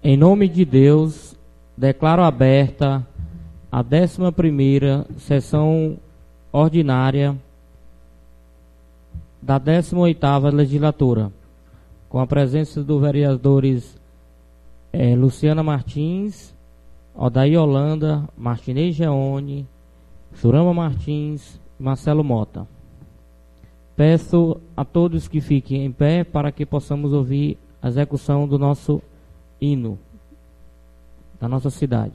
Em nome de Deus, declaro aberta a 11ª sessão ordinária da 18ª legislatura, com a presença dos vereadores Luciana Martins, Odair Holanda, Martinez Geone, Surama Martins e Marcelo Mota. Peço a todos que fiquem em pé para que possamos ouvir a execução do nosso hino da nossa cidade.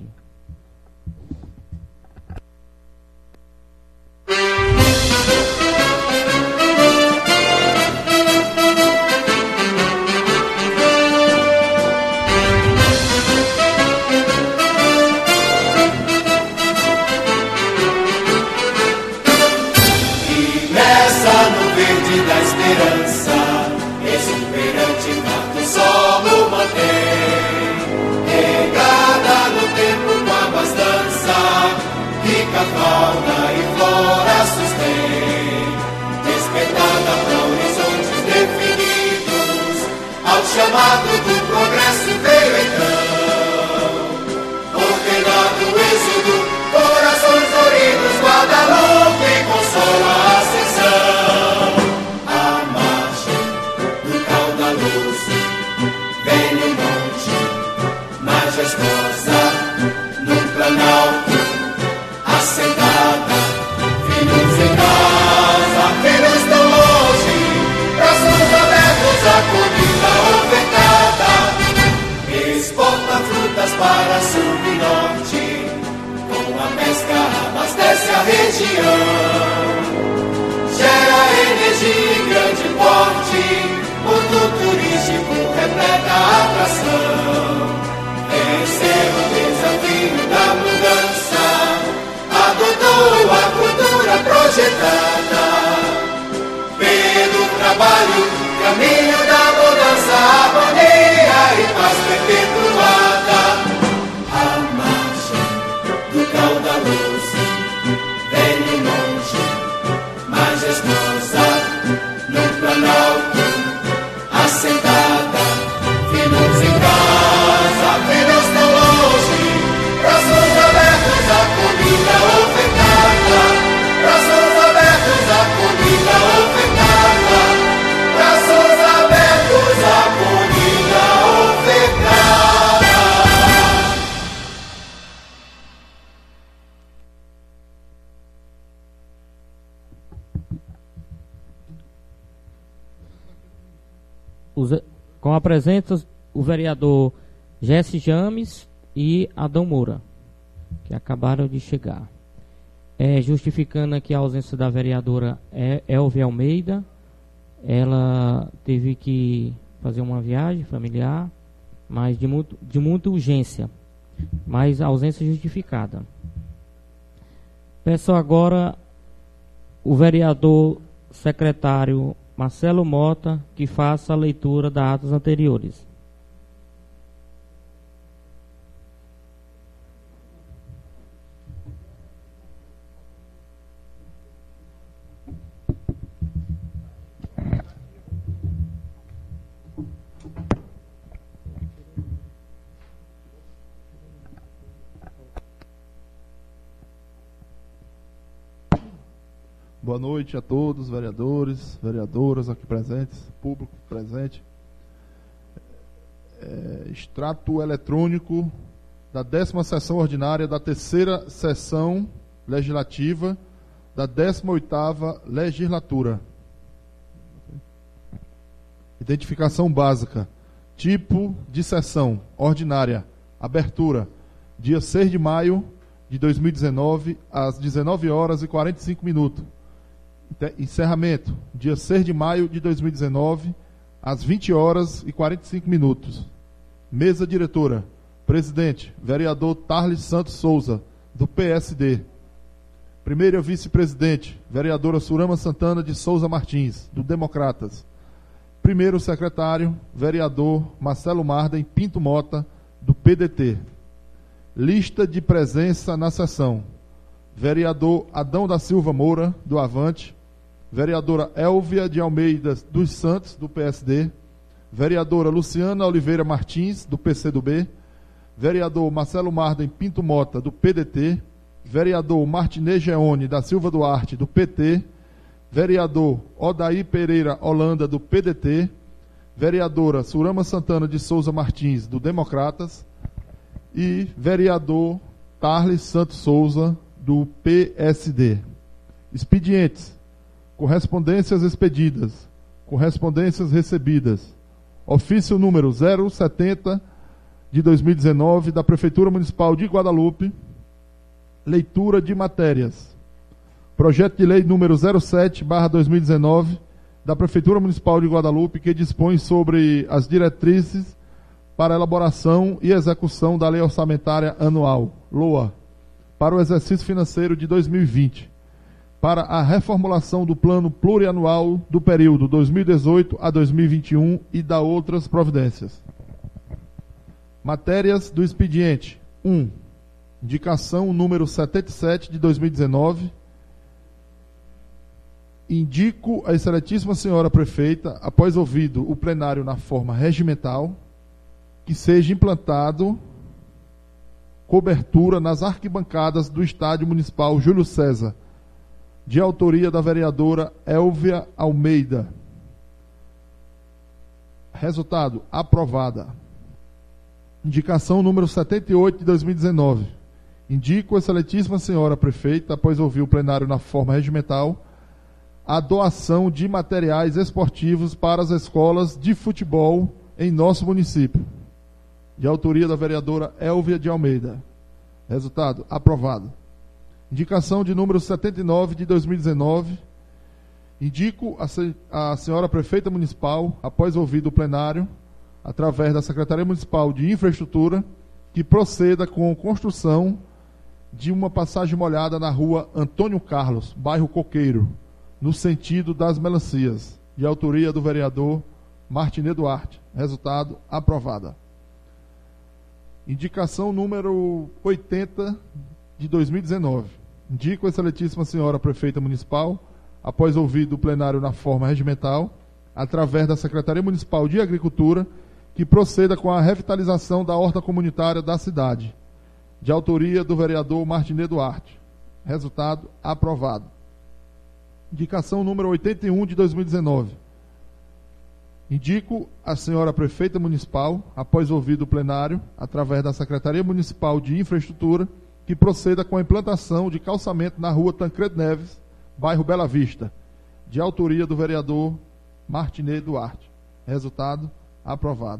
Da esperança, exuberante canto o solo mantém, regada no tempo com a abastança, rica fauna e flora sustém, despertada para horizontes definidos, ao chamado do progresso veio então, ordenado o êxodo, corações doridos, Guadalupe consola a ascensão. Majestosa, no planalto, assentada, filhos em casa, filhos tão longe, braços abertos, a comida ofertada, exporta frutas para sul e norte, com a pesca abastece a região, gera energia em grande porte, ponto turístico repleta a atração. Venceu o desafio da mudança, adotou a cultura projetada. Pelo trabalho, caminho da mudança, harmonia e paz perpetuada. A marcha do caudaloso, velho monte, majestosa, no planalto, assentada, filhos em casa, filhos tão longe, braços abertos, a comida ofertada, braços abertos, a comida ofertada, braços abertos, a comida ofertada. Com a presença o vereador Jesse James e Adão Moura, que acabaram de chegar. Justificando aqui a ausência da vereadora Elvia Almeida, ela teve que fazer uma viagem familiar, mas de muita urgência, mas a ausência justificada. Peço agora o vereador secretário Marcelo Mota que faça a leitura das atas anteriores. Boa noite a todos, vereadores, vereadoras aqui presentes, público presente. Extrato eletrônico da 10ª sessão ordinária da 3ª sessão legislativa da 18ª legislatura. Identificação básica. Tipo de sessão ordinária. Abertura. Dia 6 de maio de 2019, às 19h45. Encerramento, dia 6 de maio de 2019, às 20h45. Mesa diretora. Presidente, vereador Tarles Santos Souza, do PSD. Primeira vice-presidente, vereadora Surama Santana de Souza Martins, do Democratas. Primeiro secretário, vereador Marcelo Marden Pinto Mota, do PDT. Lista de presença na sessão. Vereador Adão da Silva Moura, do Avante. Vereadora Elvia de Almeida dos Santos, do PSD. Vereadora Luciana Oliveira Martins, do PCdoB. vereador Marcelo Marden Pinto Mota, do PDT, vereador Martinez Geone da Silva Duarte, do PT, vereador Odair Pereira Holanda, do PDT, vereadora Surama Santana de Souza Martins, do Democratas, e vereador Tarles Santos Souza, do PSD. Expedientes: correspondências expedidas, correspondências recebidas. Ofício número 070 de 2019 da Prefeitura Municipal de Guadalupe. Leitura de matérias. Projeto de lei número 07/2019 da Prefeitura Municipal de Guadalupe, que dispõe sobre as diretrizes para elaboração e execução da Lei Orçamentária Anual, LOA, para o exercício financeiro de 2020, para a reformulação do Plano Plurianual do período 2018 a 2021 e da outras providências. Matérias do expediente. 1. Indicação número 77 de 2019. Indico a excelentíssima senhora prefeita, após ouvido o plenário na forma regimental, que seja implantado cobertura nas arquibancadas do Estádio Municipal Júlio César, de autoria da vereadora Elvia Almeida. Resultado: aprovada. Indicação número 78 de 2019. Indico a excelentíssima senhora prefeita, após ouvir o plenário na forma regimental, a doação de materiais esportivos para as escolas de futebol em nosso município, de autoria da vereadora Elvia de Almeida. Resultado: aprovado. Indicação de número 79 de 2019. Indico a senhora prefeita municipal, após ouvido o plenário, através da Secretaria Municipal de Infraestrutura, que proceda com a construção de uma passagem molhada na rua Antônio Carlos, bairro Coqueiro, no sentido das Melancias, de autoria do vereador Martinez Duarte. Resultado: aprovada. Indicação número 80 de 2019. Indico a excelentíssima senhora prefeita municipal, após ouvido o plenário na forma regimental, através da Secretaria Municipal de Agricultura, que proceda com a revitalização da horta comunitária da cidade, de autoria do vereador Martinez Duarte. Resultado: aprovado. Indicação número 81 de 2019. Indico a senhora prefeita municipal, após ouvido o plenário, através da Secretaria Municipal de Infraestrutura, que proceda com a implantação de calçamento na rua Tancredo Neves, bairro Bela Vista, de autoria do vereador Martinez Duarte. Resultado: aprovado.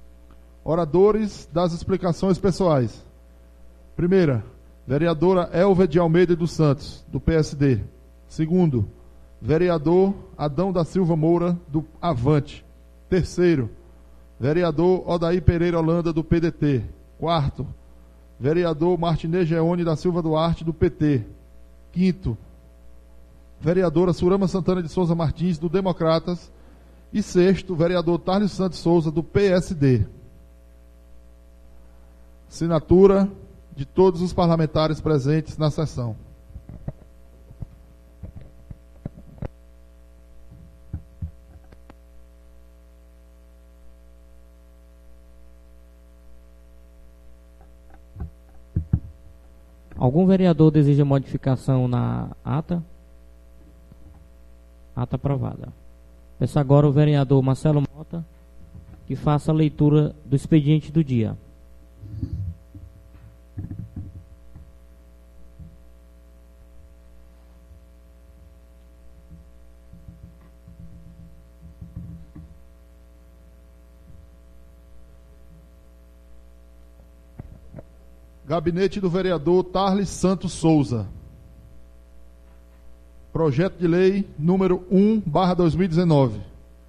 Oradores das explicações pessoais. Primeira, vereadora Elvia de Almeida dos Santos, do PSD. Segundo, vereador Adão da Silva Moura, do Avante. Terceiro, vereador Odair Pereira Holanda, do PDT. Quarto, vereador Martinez Geone da Silva Duarte, do PT. Quinto, vereadora Surama Santana de Souza Martins, do Democratas. E sexto, vereador Tarles Santos Souza, do PSD. Assinatura de todos os parlamentares presentes na sessão. Algum vereador deseja modificação na ata? Ata aprovada. Peço agora o vereador Marcelo Mota que faça a leitura do expediente do dia. Gabinete do vereador Tarles Santos Souza. Projeto de lei número 1/2019.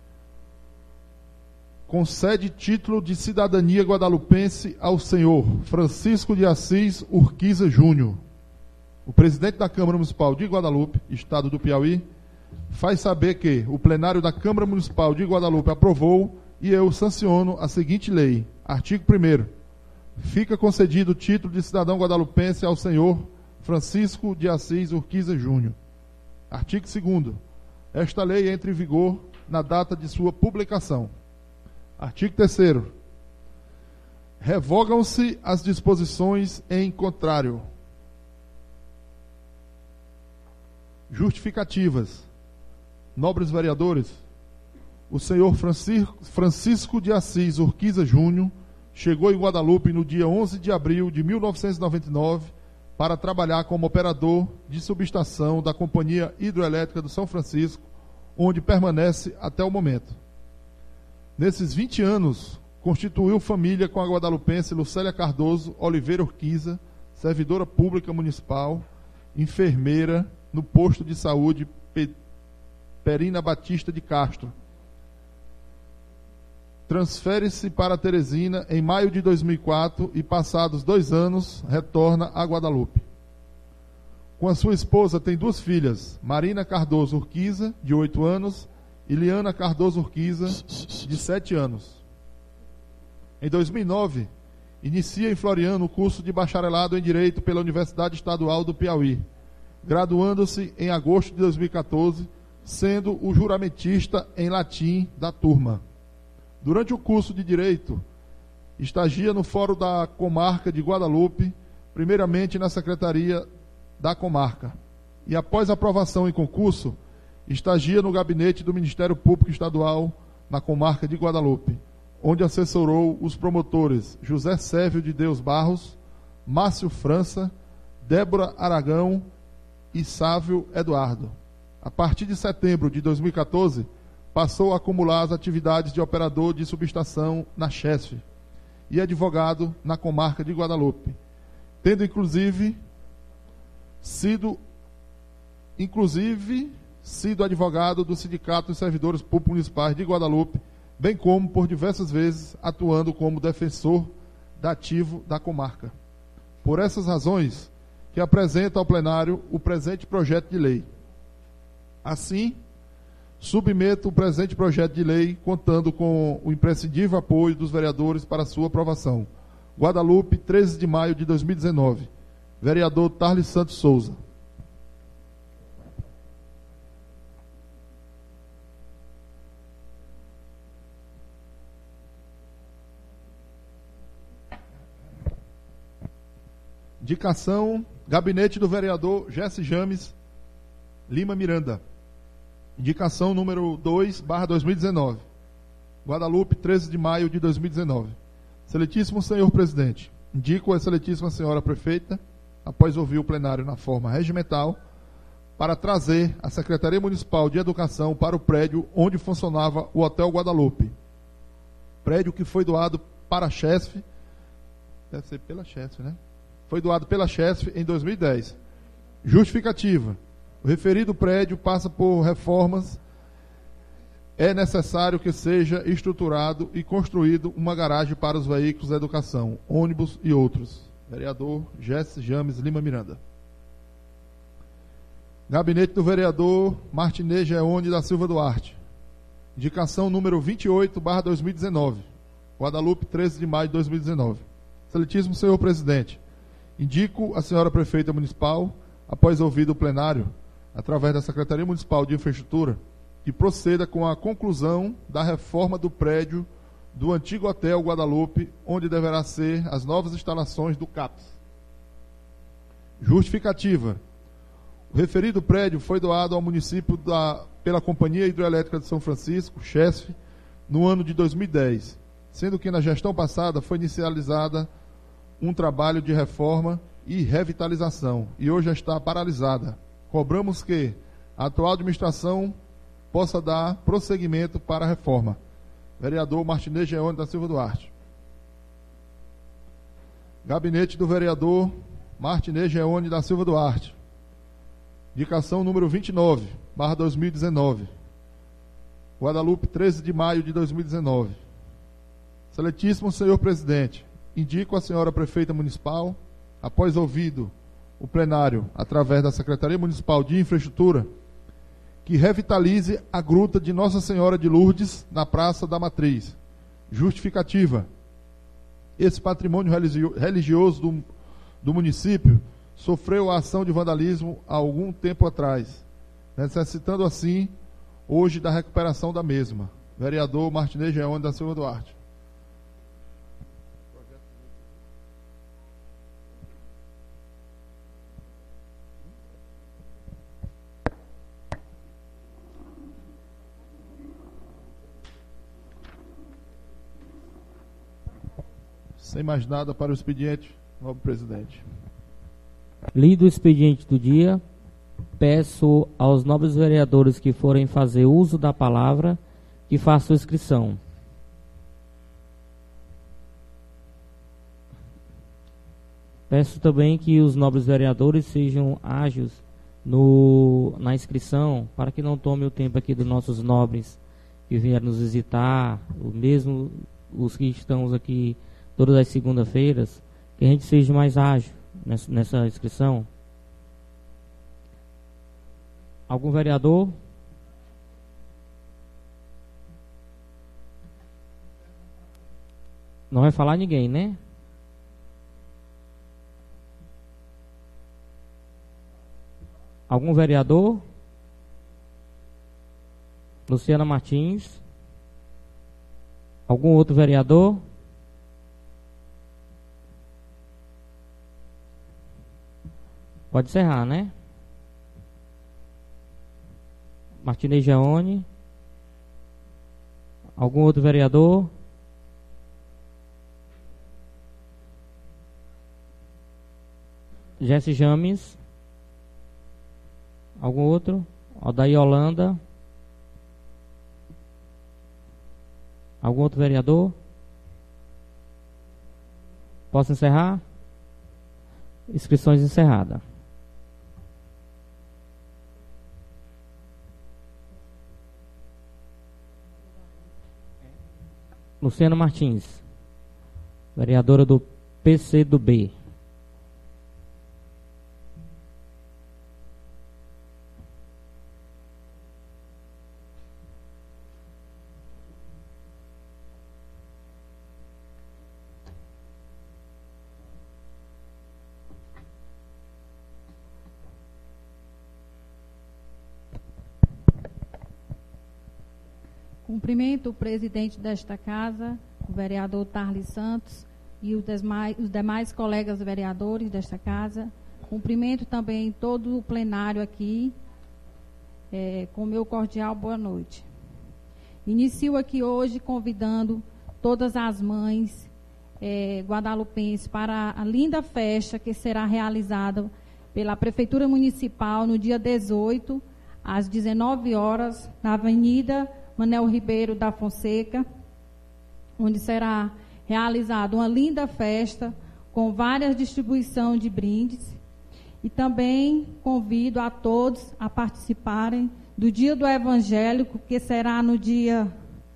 Concede título de cidadania guadalupense ao senhor Francisco de Assis Urquiza Júnior. O presidente da Câmara Municipal de Guadalupe, Estado do Piauí, faz saber que o plenário da Câmara Municipal de Guadalupe aprovou e eu sanciono a seguinte lei. Artigo 1º. Fica concedido o título de cidadão guadalupense ao senhor Francisco de Assis Urquiza Júnior. Artigo 2º. Esta lei entra em vigor na data de sua publicação. Artigo 3º. Revogam-se as disposições em contrário. Justificativas. Nobres vereadores, o senhor Francisco de Assis Urquiza Júnior chegou em Guadalupe no dia 11 de abril de 1999 para trabalhar como operador de subestação da Companhia Hidroelétrica do São Francisco, onde permanece até o momento. Nesses 20 anos, constituiu família com a guadalupense Lucélia Cardoso Oliveira Urquiza, servidora pública municipal, enfermeira no posto de saúde Perina Batista de Castro. Transfere-se para Teresina em maio de 2004 e, passados 2 anos, retorna a Guadalupe. Com a sua esposa tem 2 filhas, Marina Cardoso Urquiza, de 8 anos, e Liana Cardoso Urquiza, de 7 anos. Em 2009, inicia em Floriano o curso de bacharelado em Direito pela Universidade Estadual do Piauí, graduando-se em agosto de 2014, sendo o juramentista em latim da turma. Durante o curso de Direito, estagia no Fórum da Comarca de Guadalupe, primeiramente na Secretaria da Comarca, e após aprovação em concurso, estagia no gabinete do Ministério Público Estadual na Comarca de Guadalupe, onde assessorou os promotores José Sérvio de Deus Barros, Márcio França, Débora Aragão e Sávio Eduardo. A partir de setembro de 2014, passou a acumular as atividades de operador de subestação na Chesf e advogado na Comarca de Guadalupe, tendo inclusive sido advogado do Sindicato dos Servidores Públicos Municipais de Guadalupe, bem como por diversas vezes atuando como defensor dativo da comarca. Por essas razões que apresenta ao plenário o presente projeto de lei. Assim, submeto o presente projeto de lei, contando com o imprescindível apoio dos vereadores para sua aprovação. Guadalupe, 13 de maio de 2019. Vereador Tarles Santos Souza. Indicação, gabinete do vereador Jesse James Lima Miranda. Indicação número 2/2019. Guadalupe, 13 de maio de 2019. Excelentíssimo senhor presidente, indico a excelentíssima senhora prefeita, após ouvir o plenário na forma regimental, para trazer a Secretaria Municipal de Educação para o prédio onde funcionava o Hotel Guadalupe. Prédio que foi doado para a Chesf, deve ser pela Chesf, né? Foi doado pela Chesf em 2010. Justificativa. O referido prédio passa por reformas. É necessário que seja estruturado e construído uma garagem para os veículos da educação, ônibus e outros. Vereador Jesse James Lima Miranda. Gabinete do vereador Martinez Geone da Silva Duarte. Indicação número 28/2019. Guadalupe, 13 de maio de 2019. Excelentíssimo senhor presidente, indico a senhora prefeita municipal, após ouvido o plenário, através da Secretaria Municipal de Infraestrutura, que proceda com a conclusão da reforma do prédio do antigo Hotel Guadalupe, onde deverá ser as novas instalações do CAPS. Justificativa. O referido prédio foi doado ao município pela Companhia Hidroelétrica de São Francisco, Chesf, no ano de 2010, sendo que na gestão passada foi inicializada um trabalho de reforma e revitalização, e hoje já está paralisada. Cobramos que a atual administração possa dar prosseguimento para a reforma. Vereador Martinez Geone da Silva Duarte. Gabinete do vereador Martinez Geone da Silva Duarte. Indicação número 29/2019. Guadalupe, 13 de maio de 2019. Excelentíssimo senhor presidente, indico a senhora prefeita municipal, após ouvido o plenário, através da Secretaria Municipal de Infraestrutura, que revitalize a gruta de Nossa Senhora de Lourdes na Praça da Matriz. Justificativa. Esse patrimônio religioso do município sofreu a ação de vandalismo há algum tempo atrás, necessitando assim, hoje, da recuperação da mesma. Vereador Martinez Geone da Silva Duarte. Sem mais nada para o expediente, nobre presidente. Lido o expediente do dia, peço aos nobres vereadores que forem fazer uso da palavra que façam inscrição. Peço também que os nobres vereadores sejam ágeis na inscrição, para que não tome o tempo aqui dos nossos nobres que vieram nos visitar, mesmo os que estão aqui todas as segundas-feiras, que a gente seja mais ágil nessa inscrição. Algum vereador? Não vai falar ninguém, né? Algum vereador? Luciana Martins? Algum outro vereador? Pode encerrar, né? Martinez Geone? Algum outro vereador? Jesse James? Algum outro? Odaí Holanda? Algum outro vereador? Posso encerrar? Inscrições encerradas. Luciana Martins, vereadora do PCdoB. Cumprimento o presidente desta casa, o vereador Tarlis Santos, e os demais colegas vereadores desta casa. Cumprimento também todo o plenário aqui, com meu cordial boa noite. Inicio aqui hoje convidando todas as mães guadalupenses para a linda festa que será realizada pela Prefeitura Municipal no dia 18, às 19 horas, na Avenida Manuel Ribeiro da Fonseca, onde será realizada uma linda festa com várias distribuições de brindes. E também convido a todos a participarem do Dia do Evangélico, que será no dia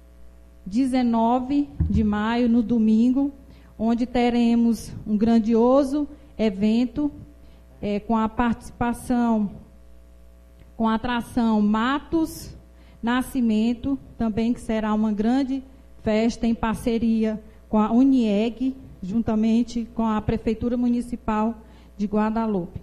19 de maio, no domingo, onde teremos um grandioso evento com a participação, com a atração Matos Nascimento, também que será uma grande festa em parceria com a UNIEG, juntamente com a Prefeitura Municipal de Guadalupe.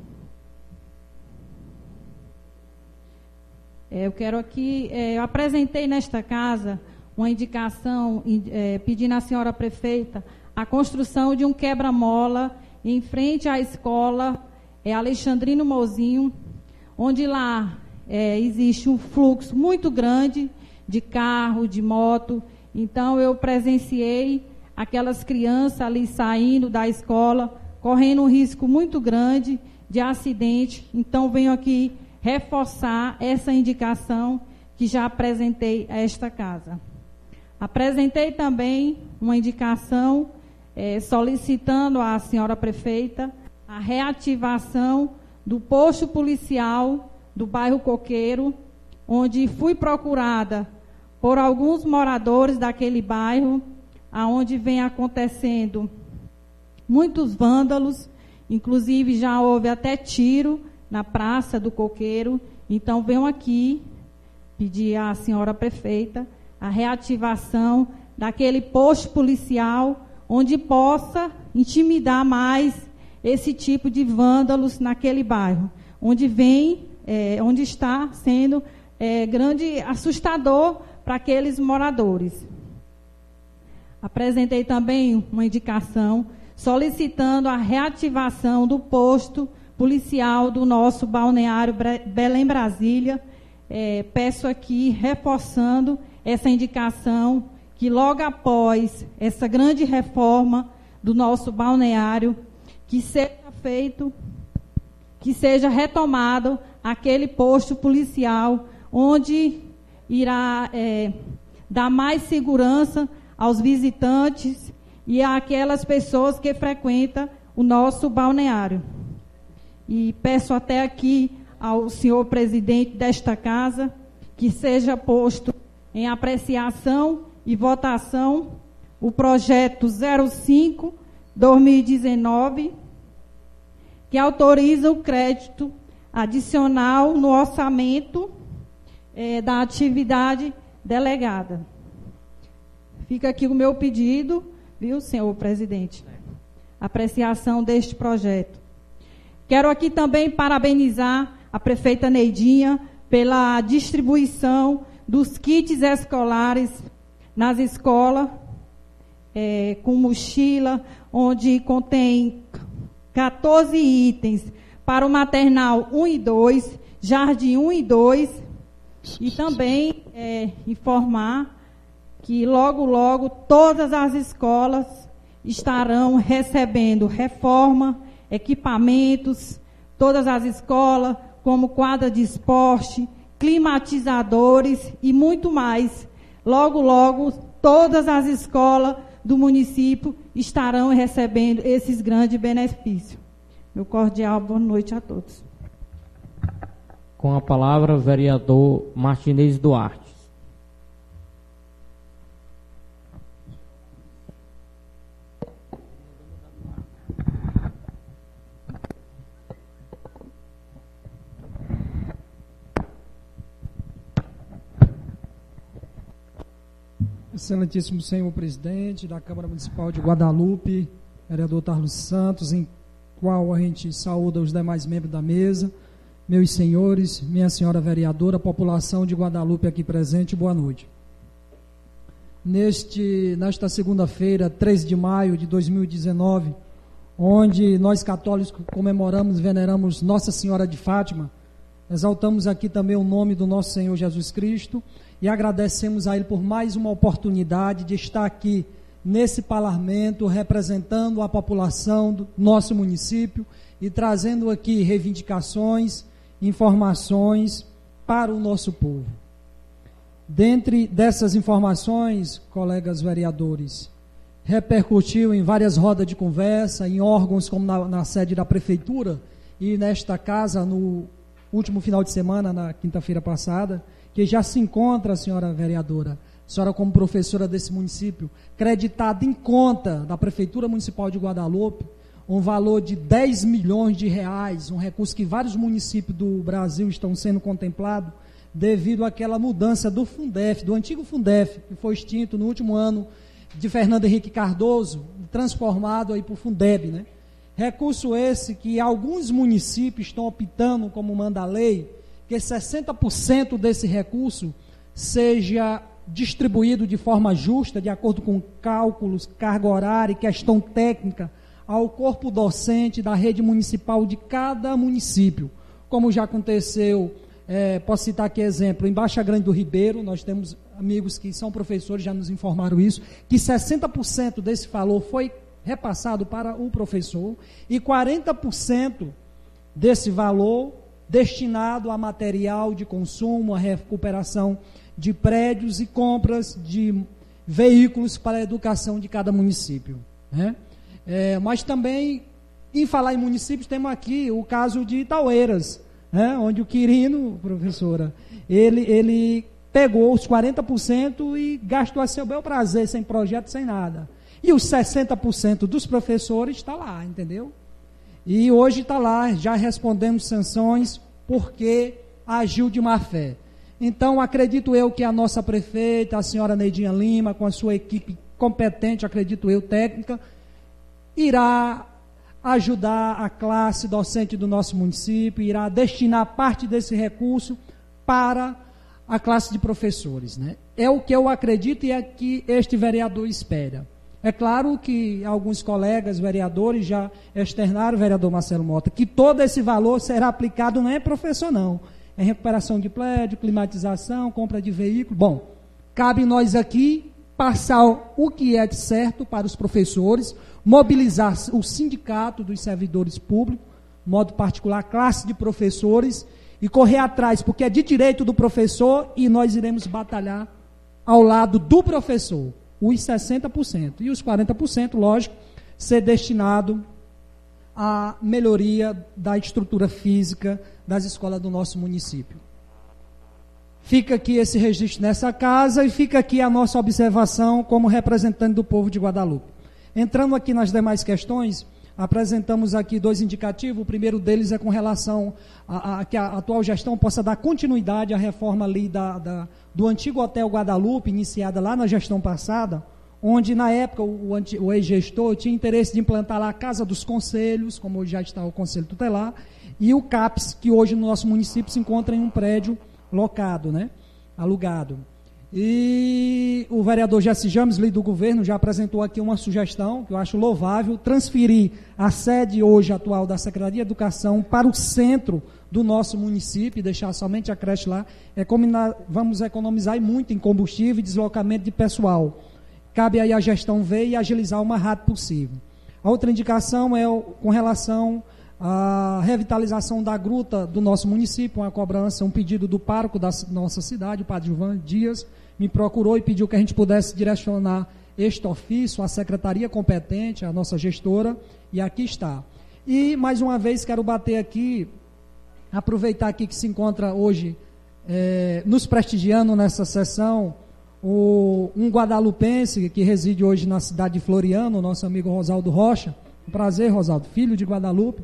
Eu quero aqui, eu apresentei nesta casa uma indicação pedindo à senhora prefeita a construção de um quebra-mola em frente à escola Alexandrino Mozinho, onde lá existe um fluxo muito grande de carro, de moto. Então eu presenciei aquelas crianças ali saindo da escola, correndo um risco muito grande de acidente. Então venho aqui reforçar essa indicação que já apresentei a esta casa. Apresentei também uma indicação solicitando à senhora prefeita a reativação do posto policial do bairro Coqueiro, onde fui procurada por alguns moradores daquele bairro, aonde vem acontecendo muitos vândalos, inclusive já houve até tiro na Praça do Coqueiro. Então venho aqui pedir à senhora prefeita a reativação daquele posto policial, onde possa intimidar mais esse tipo de vândalos naquele bairro, onde está sendo grande assustador para aqueles moradores. Apresentei também uma indicação solicitando a reativação do posto policial do nosso balneário Belém Brasília. Peço aqui, reforçando essa indicação, que logo após essa grande reforma do nosso balneário, que seja retomado aquele posto policial, onde irá dar mais segurança aos visitantes e àquelas pessoas que frequentam o nosso balneário. E peço até aqui ao senhor presidente desta casa que seja posto em apreciação e votação o projeto 05/2019, que autoriza o crédito adicional no orçamento da atividade delegada. Fica aqui o meu pedido, viu, senhor presidente? Apreciação deste projeto. Quero aqui também parabenizar a prefeita Neidinha pela distribuição dos kits escolares nas escolas, com mochila, onde contém 14 itens para o maternal 1 e 2, jardim 1 e 2, e também informar que logo, logo, todas as escolas estarão recebendo reforma, equipamentos, todas as escolas, como quadra de esporte, climatizadores e muito mais. Logo, logo, todas as escolas do município estarão recebendo esses grandes benefícios. Meu cordial boa noite a todos. Com a palavra, o vereador Martinez Duarte. Excelentíssimo senhor presidente da Câmara Municipal de Guadalupe, vereador Tarlos Santos, em qual a gente saúda os demais membros da mesa, meus senhores, minha senhora vereadora, população de Guadalupe aqui presente, boa noite. Nesta segunda-feira, 3 de maio de 2019, onde nós católicos comemoramos e veneramos Nossa Senhora de Fátima, exaltamos aqui também o nome do nosso Senhor Jesus Cristo e agradecemos a Ele por mais uma oportunidade de estar aqui nesse parlamento representando a população do nosso município e trazendo aqui reivindicações, informações para o nosso povo. Dentre dessas informações, colegas vereadores, repercutiu em várias rodas de conversa, em órgãos como na sede da prefeitura e nesta casa no último final de semana, na quinta-feira passada, que já se encontra, senhora vereadora, senhora como professora desse município, creditada em conta da Prefeitura Municipal de Guadalupe, um valor de 10 milhões de reais, um recurso que vários municípios do Brasil estão sendo contemplados, devido àquela mudança do Fundef, do antigo Fundef, que foi extinto no último ano de Fernando Henrique Cardoso, transformado aí por Fundeb, né? Recurso esse que alguns municípios estão optando, como manda a lei, que 60% desse recurso seja distribuído de forma justa, de acordo com cálculos, carga horária e questão técnica, ao corpo docente da rede municipal de cada município. Como já aconteceu, posso citar aqui exemplo, em Baixa Grande do Ribeiro, nós temos amigos que são professores, já nos informaram isso, que 60% desse valor foi repassado para o professor e 40% desse valor destinado a material de consumo, a recuperação de prédios e compras de veículos para a educação de cada município, né? Mas também, em falar em municípios, temos aqui o caso de Itaueiras, né? Onde o Quirino, professora, ele pegou os 40% e gastou a seu bel prazer, sem projeto, sem nada. E os 60% dos professores está lá, entendeu? E hoje está lá, já respondendo sanções, porque agiu de má fé. Então, acredito eu que a nossa prefeita, a senhora Neidinha Lima, com a sua equipe competente, acredito eu, técnica, irá ajudar a classe docente do nosso município, irá destinar parte desse recurso para a classe de professores, né? É o que eu acredito e é que este vereador espera. É claro que alguns colegas vereadores já externaram, vereador Marcelo Mota, que todo esse valor será aplicado, não é professor não, é recuperação de prédio, climatização, compra de veículo. Bom, cabe nós aqui passar o que é certo para os professores, mobilizar o sindicato dos servidores públicos, modo particular, a classe de professores, e correr atrás, porque é de direito do professor, e nós iremos batalhar ao lado do professor, os 60%. E os 40%, lógico, ser destinado à melhoria da estrutura física das escolas do nosso município. Fica aqui esse registro nessa casa, e fica aqui a nossa observação como representante do povo de Guadalupe. Entrando aqui nas demais questões, apresentamos aqui 2 indicativos. O primeiro deles é com relação a que a atual gestão possa dar continuidade à reforma ali do antigo Hotel Guadalupe, iniciada lá na gestão passada, onde na época o ex-gestor tinha interesse de implantar lá a Casa dos Conselhos, como hoje já está o Conselho Tutelar, e o CAPS, que hoje no nosso município se encontra em um prédio locado, né, alugado. E o vereador Jesse James, líder do governo, já apresentou aqui uma sugestão, que eu acho louvável, transferir a sede hoje atual da Secretaria de Educação para o centro do nosso município, e deixar somente a creche lá. Vamos economizar muito em combustível e deslocamento de pessoal. Cabe aí a gestão ver e agilizar o mais rápido possível. A outra indicação é com relação à revitalização da gruta do nosso município, uma cobrança, um pedido do pároco da nossa cidade, o padre Gilvan Dias, me procurou e pediu que a gente pudesse direcionar este ofício à secretaria competente, à nossa gestora, e aqui está. E, mais uma vez, quero bater aqui, aproveitar aqui que se encontra hoje nos prestigiando nessa sessão, um guadalupense que reside hoje na cidade de Floriano, nosso amigo Rosaldo Rocha. Um prazer, Rosaldo, filho de Guadalupe.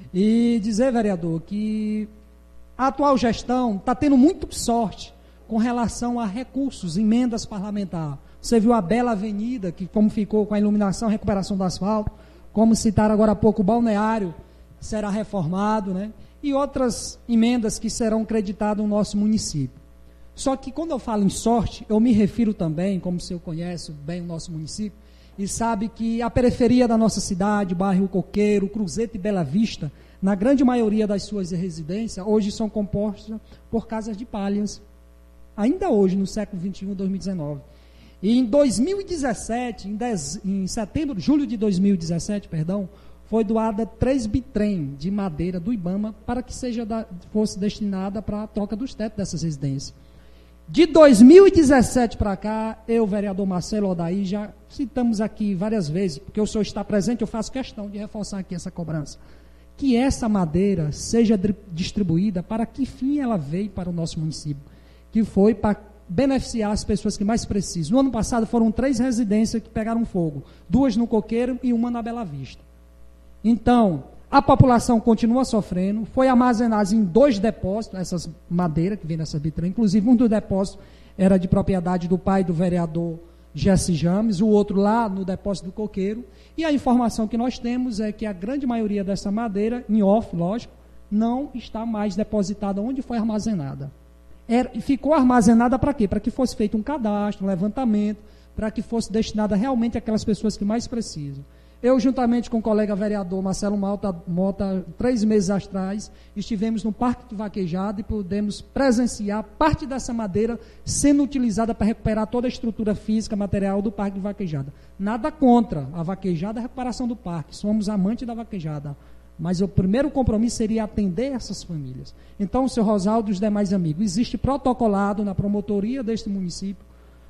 E dizer, vereador, que a atual gestão está tendo muito sorte com relação a recursos, emendas parlamentares. Você viu a bela avenida, que como ficou com a iluminação, a recuperação do asfalto, como citaram agora há pouco, o balneário será reformado, né? E outras emendas que serão creditadas no nosso município. Só que quando eu falo em sorte, eu me refiro também, como o senhor conhece bem o nosso município, e sabe que a periferia da nossa cidade, bairro Coqueiro, Cruzeiro e Bela Vista, na grande maioria das suas residências, hoje são compostas por casas de palhas. Ainda hoje, no século XXI, 2019. E em 2017, em julho de 2017, foi doada 3 bitrem de madeira do IBAMA para que fosse destinada para a troca dos tetos dessas residências. De 2017 para cá, eu, vereador Marcelo Odaí, já citamos aqui várias vezes, porque o senhor está presente, eu faço questão de reforçar aqui essa cobrança, que essa madeira seja distribuída para que fim ela veio para o nosso município, que foi para beneficiar as pessoas que mais precisam. No ano passado foram 3 residências que pegaram fogo, 2 no Coqueiro e 1 na Bela Vista. Então, a população continua sofrendo, foi armazenada em 2 depósitos, essas madeiras que vem nessa vitrine, inclusive um dos depósitos era de propriedade do pai do vereador Jesse James, o outro lá no depósito do Coqueiro, e a informação que nós temos é que a grande maioria dessa madeira, em off, lógico, não está mais depositada onde foi armazenada. Ficou armazenada para quê? Para que fosse feito um cadastro, um levantamento, para que fosse destinada realmente àquelas pessoas que mais precisam. Eu, juntamente com o colega vereador Marcelo Mota, 3 meses atrás, estivemos no Parque de Vaquejada e pudemos presenciar parte dessa madeira sendo utilizada para recuperar toda a estrutura física, material do Parque de Vaquejada. Nada contra a vaquejada e a recuperação do parque, somos amantes da vaquejada, mas o primeiro compromisso seria atender essas famílias. Então, senhor Rosaldo e os demais amigos, existe protocolado na promotoria deste município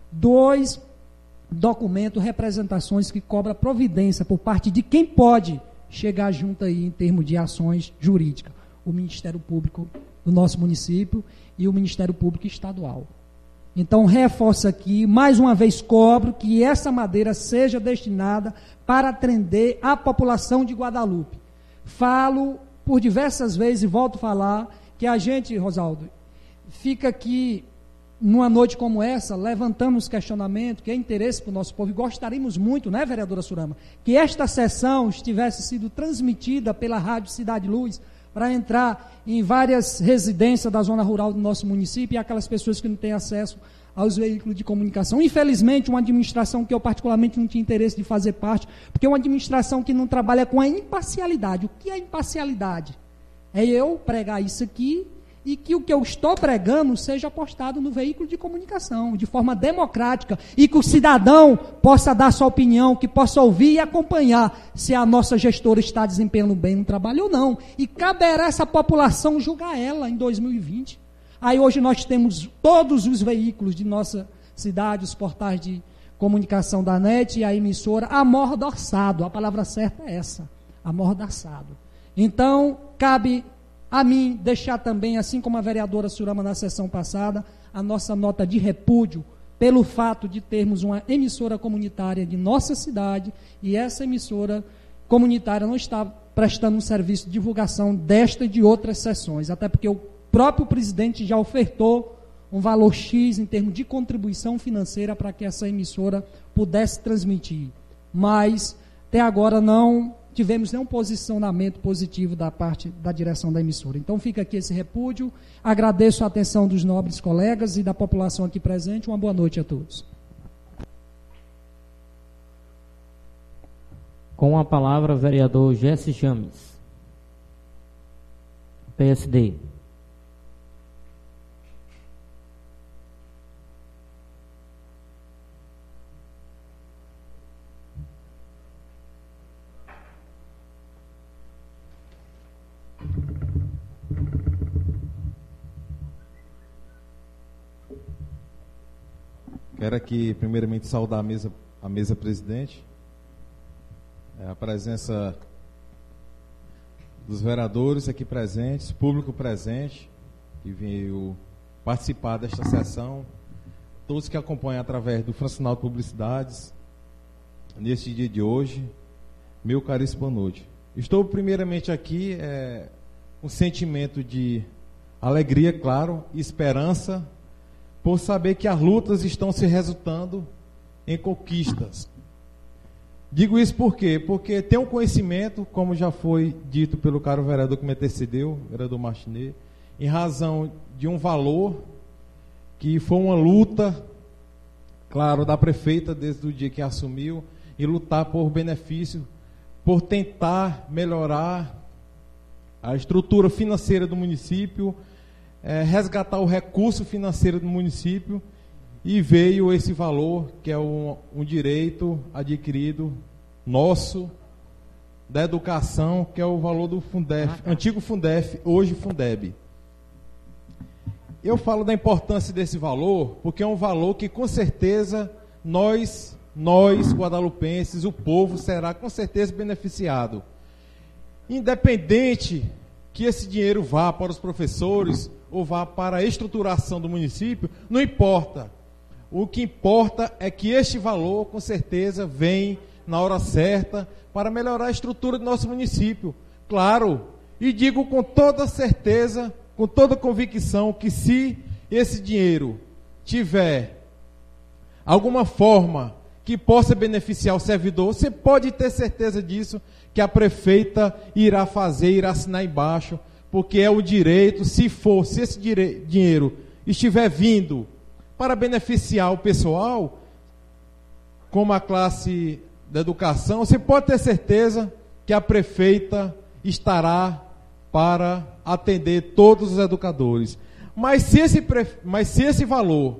2 documentos, representações que cobra providência por parte de quem pode chegar junto aí em termos de ações jurídicas, o Ministério Público do nosso município e o Ministério Público Estadual. Então, reforço aqui, mais uma vez cobro que essa madeira seja destinada para atender a população de Guadalupe. Falo por diversas vezes e volto a falar que a gente, Rosaldo, fica aqui numa noite como essa, levantamos questionamento, que é interesse para o nosso povo, e gostaríamos muito, né, vereadora Surama, que esta sessão estivesse sido transmitida pela Rádio Cidade Luz, para entrar em várias residências da zona rural do nosso município, e aquelas pessoas que não têm acesso aos veículos de comunicação. Infelizmente, uma administração que eu particularmente não tinha interesse de fazer parte, porque é uma administração que não trabalha com a imparcialidade. O que é imparcialidade? É eu pregar isso aqui e que o que eu estou pregando seja postado no veículo de comunicação, de forma democrática, e que o cidadão possa dar sua opinião, que possa ouvir e acompanhar se a nossa gestora está desempenhando bem no trabalho ou não. E caberá essa população julgar ela em 2020. Aí hoje nós temos todos os veículos de nossa cidade, os portais de comunicação da NET e a emissora, amordaçado, a palavra certa é essa, amordaçado. Então, cabe a mim deixar também, assim como a vereadora Surama na sessão passada, a nossa nota de repúdio pelo fato de termos uma emissora comunitária de nossa cidade e essa emissora comunitária não está prestando um serviço de divulgação desta e de outras sessões, até porque o próprio presidente já ofertou um valor X em termos de contribuição financeira para que essa emissora pudesse transmitir. Mas, até agora, não tivemos nenhum posicionamento positivo da parte da direção da emissora. Então fica aqui esse repúdio, agradeço a atenção dos nobres colegas e da população aqui presente, uma boa noite a todos. Com a palavra, vereador Jesse James, PSD. Quero aqui, primeiramente, saudar a mesa presidente, a presença dos vereadores aqui presentes, público presente, que veio participar desta sessão, todos que acompanham através do Francinal de Publicidades, neste dia de hoje, meu caríssimo boa noite. Estou, primeiramente, aqui com um sentimento de alegria, claro, e esperança, por saber que as lutas estão se resultando em conquistas. Digo isso por quê? Porque tenho conhecimento, como já foi dito pelo caro vereador que me antecedeu, vereador Martinez, em razão de um valor que foi uma luta, claro, da prefeita desde o dia que assumiu, e lutar por benefício, por tentar melhorar a estrutura financeira do município, resgatar o recurso financeiro do município, e veio esse valor, que é um direito adquirido nosso, da educação, que é o valor do Fundef, antigo Fundef, hoje Fundeb. Eu falo da importância desse valor, porque é um valor que, com certeza, nós guadalupenses, o povo, será com certeza beneficiado. Independente que esse dinheiro vá para os professores ou vá para a estruturação do município, não importa. O que importa é que este valor, com certeza, vem na hora certa para melhorar a estrutura do nosso município. Claro, e digo com toda certeza, com toda convicção, que se esse dinheiro tiver alguma forma que possa beneficiar o servidor, você pode ter certeza disso, que a prefeita irá assinar embaixo, porque é o direito, se esse dinheiro estiver vindo para beneficiar o pessoal, como a classe da educação, você pode ter certeza que a prefeita estará para atender todos os educadores. Mas se esse valor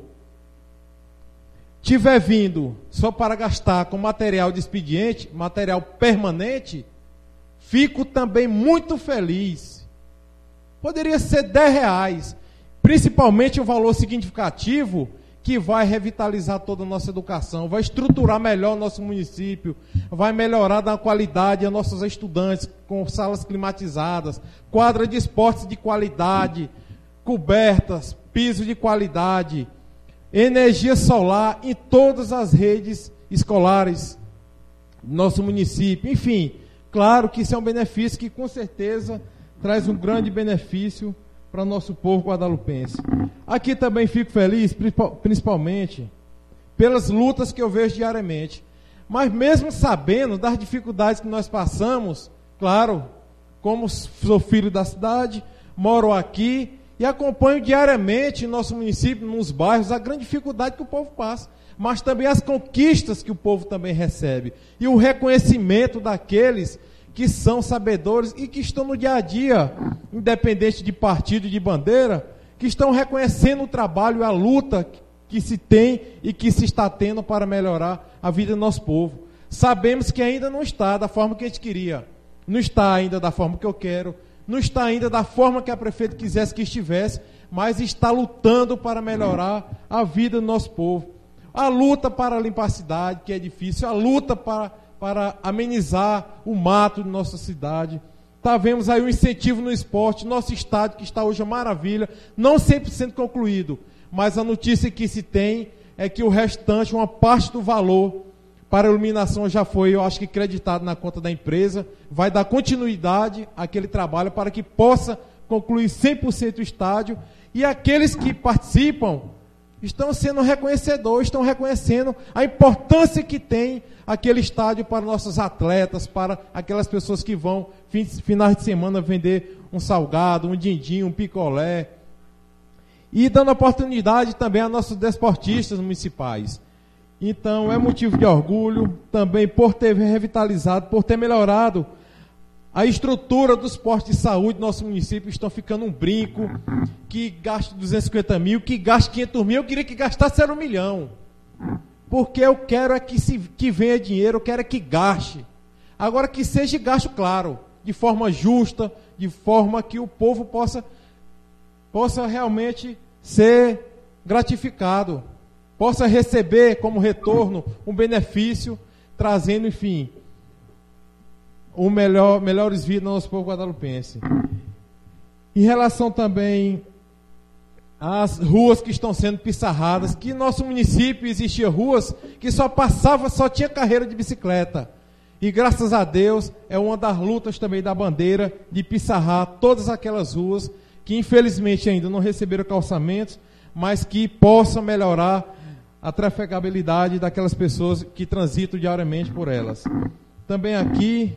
tiver vindo só para gastar com material de expediente, material permanente, fico também muito feliz. Poderia ser R$10, principalmente um valor significativo que vai revitalizar toda a nossa educação, vai estruturar melhor o nosso município, vai melhorar a qualidade a nossos estudantes, com salas climatizadas, quadra de esportes de qualidade, cobertas, piso de qualidade, energia solar em todas as redes escolares do nosso município. Enfim, claro que isso é um benefício que com certeza traz um grande benefício para o nosso povo guadalupense. Aqui também fico feliz, principalmente, pelas lutas que eu vejo diariamente. Mas mesmo sabendo das dificuldades que nós passamos, claro, como sou filho da cidade, moro aqui e acompanho diariamente em nosso município, nos bairros, a grande dificuldade que o povo passa, mas também as conquistas que o povo também recebe. E o reconhecimento daqueles que são sabedores e que estão no dia a dia, independente de partido e de bandeira, que estão reconhecendo o trabalho e a luta que se tem e que se está tendo para melhorar a vida do nosso povo. Sabemos que ainda não está da forma que a gente queria, não está ainda da forma que eu quero, não está ainda da forma que a prefeita quisesse que estivesse, mas está lutando para melhorar a vida do nosso povo. A luta para limpar a cidade, que é difícil, a luta para amenizar o mato de nossa cidade. Vemos aí o incentivo no esporte, nosso estádio, que está hoje uma maravilha, não 100% concluído, mas a notícia que se tem é que o restante, uma parte do valor para a iluminação já foi, eu acho que, creditado na conta da empresa, vai dar continuidade àquele trabalho para que possa concluir 100% o estádio, e aqueles que participam estão sendo reconhecedores, estão reconhecendo a importância que tem aquele estádio para nossos atletas, para aquelas pessoas que vão, finais de semana, vender um salgado, um din-din, um picolé, e dando oportunidade também a nossos desportistas municipais. Então, é motivo de orgulho também por ter revitalizado, por ter melhorado a estrutura dos postos de saúde do nosso município. Estão ficando um brinco, que gaste 250 mil, que gaste 500 mil, eu queria que gastasse era 1 milhão. Porque eu quero é que venha dinheiro, eu quero é que gaste. Agora que seja gasto, claro, de forma justa, de forma que o povo possa realmente ser gratificado, possa receber como retorno um benefício, trazendo, enfim, melhores vidas ao nosso povo guadalupense. Em relação também às ruas que estão sendo pissarradas, que no nosso município existia ruas que só tinha carreira de bicicleta. E graças a Deus é uma das lutas também da bandeira de pissarrar todas aquelas ruas que infelizmente ainda não receberam calçamentos, mas que possam melhorar a trafegabilidade daquelas pessoas que transitam diariamente por elas. Também aqui,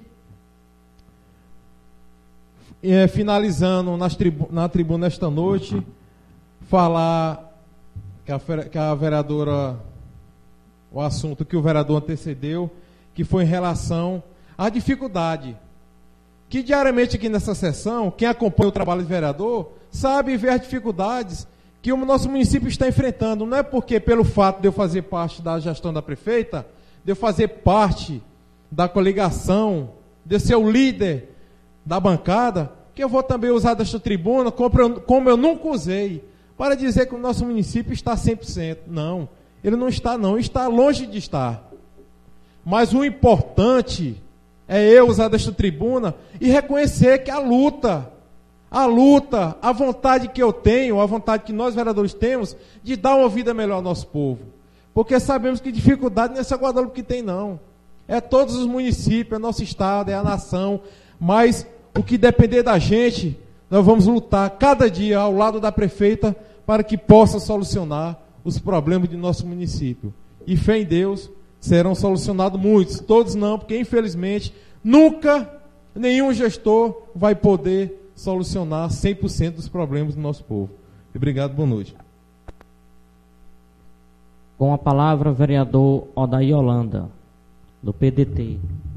finalizando na tribuna esta noite, falar que a vereadora, o assunto que o vereador antecedeu, que foi em relação à dificuldade, que diariamente aqui nessa sessão, quem acompanha o trabalho do vereador, sabe ver as dificuldades que o nosso município está enfrentando. Não é porque pelo fato de eu fazer parte da gestão da prefeita, de eu fazer parte da coligação, de ser o líder da bancada, que eu vou também usar desta tribuna, como eu nunca usei, para dizer que o nosso município está 100%. Não, ele não está não, está longe de estar. Mas o importante é eu usar desta tribuna e reconhecer que a luta, a vontade que eu tenho, a vontade que nós vereadores temos, de dar uma vida melhor ao nosso povo. Porque sabemos que dificuldade não é só Guadalupe que tem, não. É todos os municípios, é nosso estado, é a nação. Mas o que depender da gente, nós vamos lutar cada dia ao lado da prefeita para que possa solucionar os problemas de nosso município. E fé em Deus, serão solucionados muitos. Todos não, porque infelizmente nunca nenhum gestor vai poder solucionar 100% dos problemas do nosso povo. Obrigado, boa noite. Com a palavra, o vereador Odair Holanda, do PDT.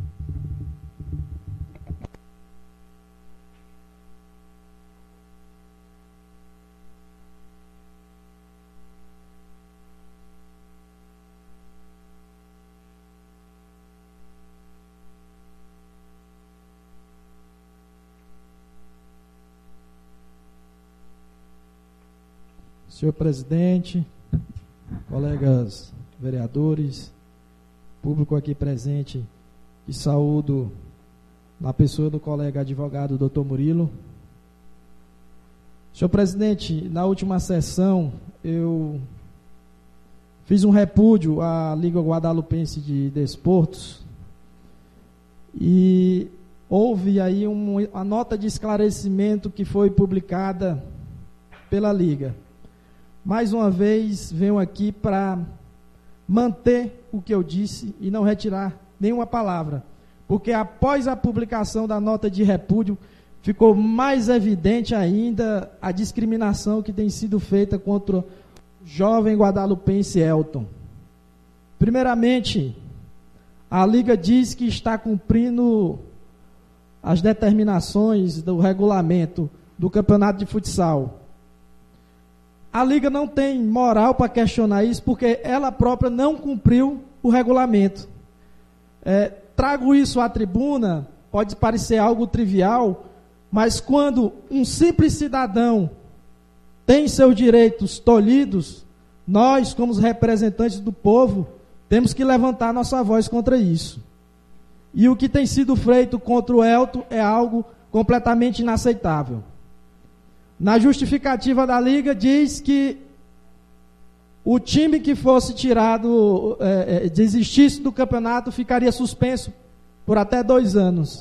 Senhor presidente, colegas vereadores, público aqui presente, e saúdo na pessoa do colega advogado Dr. Murilo. Senhor presidente, na última sessão eu fiz um repúdio à Liga Guadalupense de Desportos e houve aí uma nota de esclarecimento que foi publicada pela Liga. Mais uma vez, venho aqui para manter o que eu disse e não retirar nenhuma palavra, porque após a publicação da nota de repúdio, ficou mais evidente ainda a discriminação que tem sido feita contra o jovem guadalupense Elton. Primeiramente, a Liga diz que está cumprindo as determinações do regulamento do campeonato de futsal. A Liga não tem moral para questionar isso, porque ela própria não cumpriu o regulamento. Trago isso à tribuna, pode parecer algo trivial, mas quando um simples cidadão tem seus direitos tolhidos, nós, como os representantes do povo, temos que levantar nossa voz contra isso. E o que tem sido feito contra o Elton é algo completamente inaceitável. Na justificativa da Liga diz que o time que fosse tirado, desistisse do campeonato, ficaria suspenso por até 2 anos.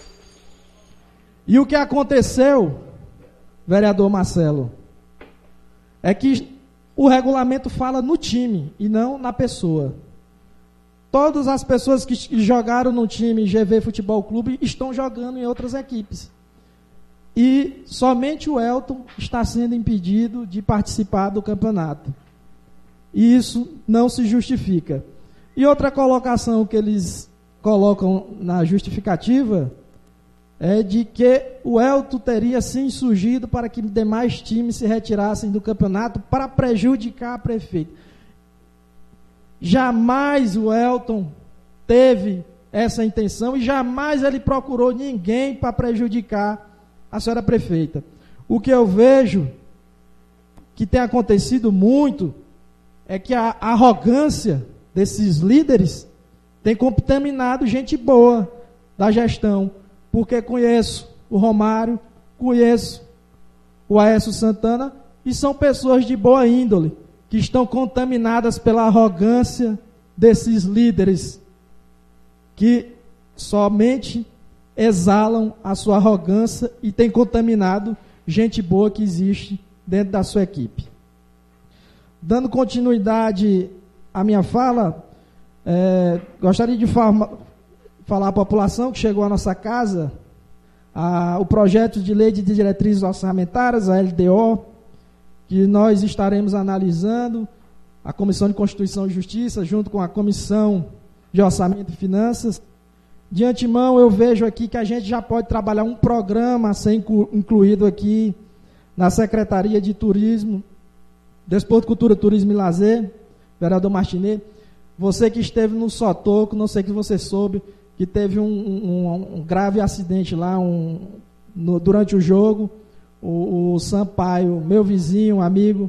E o que aconteceu, vereador Marcelo, é que o regulamento fala no time e não na pessoa. Todas as pessoas que jogaram no time GV Futebol Clube estão jogando em outras equipes. E somente o Elton está sendo impedido de participar do campeonato. E isso não se justifica. E outra colocação que eles colocam na justificativa é de que o Elton teria se insurgido para que demais times se retirassem do campeonato para prejudicar a prefeita. Jamais o Elton teve essa intenção e jamais ele procurou ninguém para prejudicar a senhora prefeita. O que eu vejo que tem acontecido muito é que a arrogância desses líderes tem contaminado gente boa da gestão, porque conheço o Romário, conheço o Aécio Santana, e são pessoas de boa índole, que estão contaminadas pela arrogância desses líderes, que somente exalam a sua arrogância e têm contaminado gente boa que existe dentro da sua equipe. Dando continuidade à minha fala, gostaria de falar à população que chegou à nossa casa o projeto de lei de diretrizes orçamentárias, a LDO, que nós estaremos analisando, a Comissão de Constituição e Justiça, junto com a Comissão de Orçamento e Finanças. De antemão, eu vejo aqui que a gente já pode trabalhar um programa a ser incluído aqui na Secretaria de Turismo, Desporto, Cultura, Turismo e Lazer, vereador Martinez. Você que esteve no Sotoco, não sei que você soube, que teve um grave acidente lá durante o jogo. O Sampaio, meu vizinho, amigo,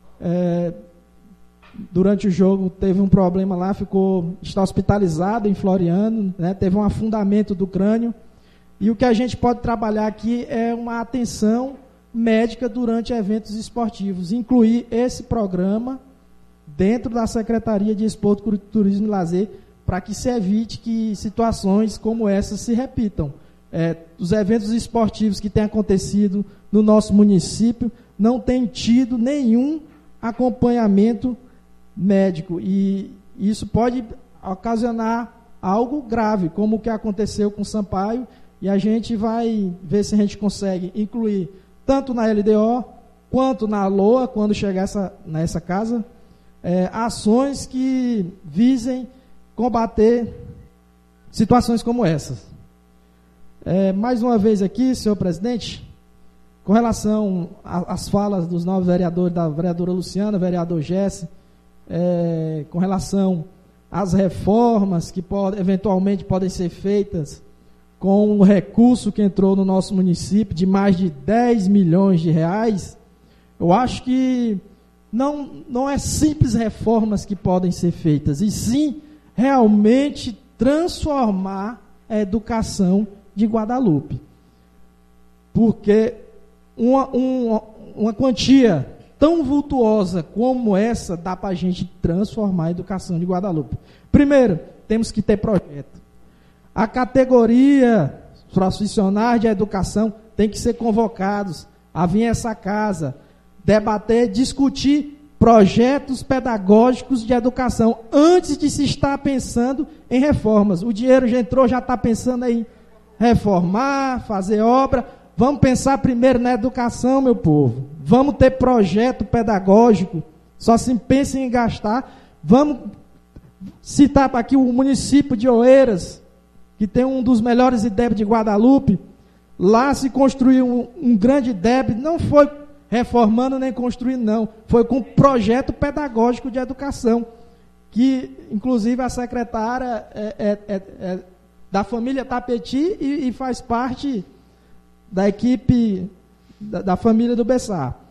durante o jogo teve um problema lá, está hospitalizado em Floriano, né, teve um afundamento do crânio. E o que a gente pode trabalhar aqui é uma atenção médica durante eventos esportivos, incluir esse programa dentro da Secretaria de Desporto, Turismo e Lazer, para que se evite que situações como essa se repitam. Os eventos esportivos que têm acontecido no nosso município não têm tido nenhum acompanhamento médico, e isso pode ocasionar algo grave, como o que aconteceu com o Sampaio, e a gente vai ver se a gente consegue incluir tanto na LDO quanto na LOA, quando chegar nessa casa, ações que visem combater situações como essas. Mais uma vez aqui, senhor presidente, com relação às falas dos novos vereadores, da vereadora Luciana, vereador Jesse, com relação às reformas que eventualmente podem ser feitas com o recurso que entrou no nosso município de mais de 10 milhões de reais, eu acho que não é simples reformas que podem ser feitas, e sim realmente transformar a educação de Guadalupe. Porque uma quantia tão vultuosa como essa dá para a gente transformar a educação de Guadalupe. Primeiro, temos que ter projeto. A categoria profissionais de educação tem que ser convocados a vir a essa casa, debater, discutir projetos pedagógicos de educação, antes de se estar pensando em reformas. O dinheiro já entrou, já está pensando em reformar, fazer obra. Vamos pensar primeiro na educação, meu povo. Vamos ter projeto pedagógico. Só se pensa em gastar. Vamos citar aqui o município de Oeiras, que tem um dos melhores IDEB de Guadalupe. Lá se construiu um grande IDEB, não foi reformando nem construindo, não. Foi com projeto pedagógico de educação, que inclusive a secretária é da família Tapeti e faz parte da equipe da família do Bessar.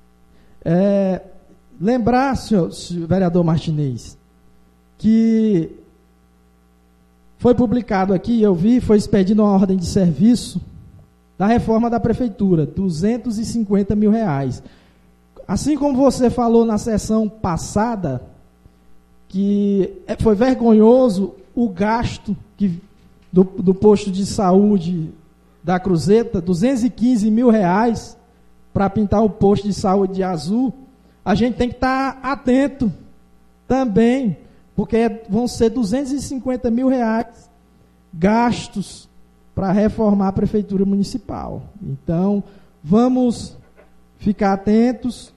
Lembrar, senhor vereador Martinez, que foi publicado aqui, eu vi, foi expedida uma ordem de serviço da reforma da prefeitura, R$250 mil. Assim como você falou na sessão passada, que foi vergonhoso o gasto do posto de saúde da Cruzeta, R$215 mil para pintar o posto de saúde de azul, a gente tem que estar atento também, porque vão ser R$250 mil gastos para reformar a prefeitura municipal. Então, vamos ficar atentos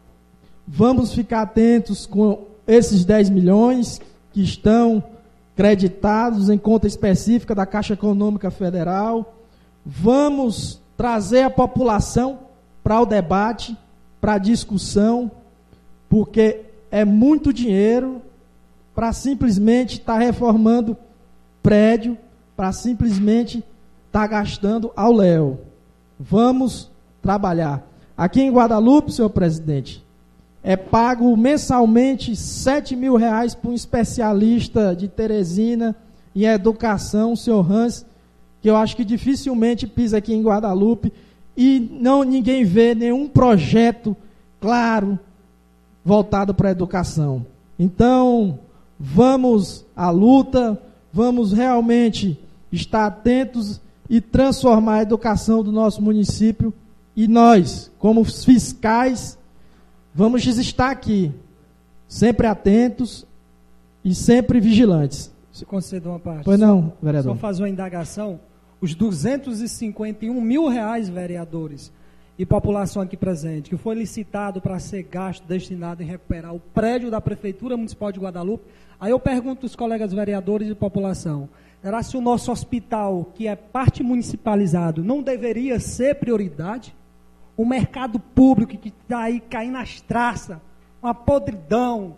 com esses 10 milhões que estão creditados em conta específica da Caixa Econômica Federal. Vamos trazer a população para o debate, para a discussão, porque é muito dinheiro para simplesmente estar reformando prédio, para simplesmente estar gastando ao léu. Vamos trabalhar. Aqui em Guadalupe, senhor presidente, é pago mensalmente R$7 mil para um especialista de Teresina em educação, o senhor Hans, que eu acho que dificilmente pisa aqui em Guadalupe, e ninguém vê nenhum projeto claro voltado para a educação. Então, vamos à luta, vamos realmente estar atentos e transformar a educação do nosso município, e nós, como fiscais, vamos estar aqui, sempre atentos e sempre vigilantes. Se conceder uma parte. Pois não, vereador. Só fazer uma indagação. Os R$251 mil, vereadores, e população aqui presente, que foi licitado para ser gasto, destinado em recuperar o prédio da Prefeitura Municipal de Guadalupe. Aí eu pergunto aos colegas vereadores e população, será se o nosso hospital, que é parte municipalizado, não deveria ser prioridade? O mercado público que está aí caindo nas traças, uma podridão,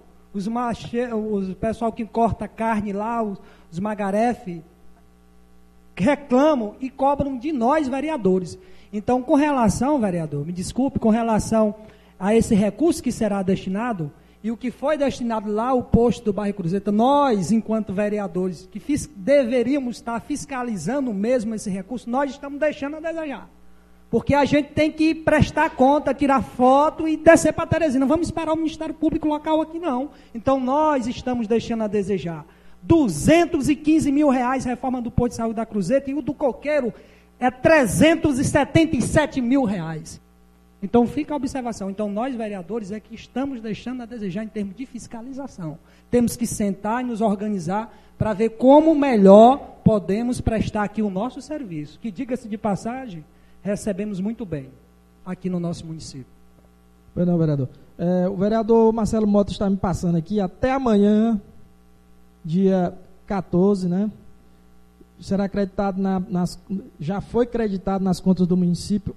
o pessoal que corta carne lá, os magarefe, reclamam e cobram de nós, vereadores. Então, com relação, vereador, me desculpe, com relação a esse recurso que será destinado, e o que foi destinado lá, o posto do bairro Cruzeta, nós, enquanto vereadores, que deveríamos estar fiscalizando mesmo esse recurso, nós estamos deixando a desejar. Porque a gente tem que prestar conta, tirar foto e descer para Teresina. Não vamos esperar o Ministério Público local aqui, não. Então, nós estamos deixando a desejar. R$215 mil reforma do posto de saúde da Cruzeta, e o do Coqueiro é R$377 mil. Então, fica a observação. Então, nós, vereadores, é que estamos deixando a desejar em termos de fiscalização. Temos que sentar e nos organizar para ver como melhor podemos prestar aqui o nosso serviço, que, diga-se de passagem, recebemos muito bem aqui no nosso município. Pois não, vereador. O vereador Marcelo Mota está me passando aqui, até amanhã, dia 14, né? Será acreditado já foi creditado nas contas do município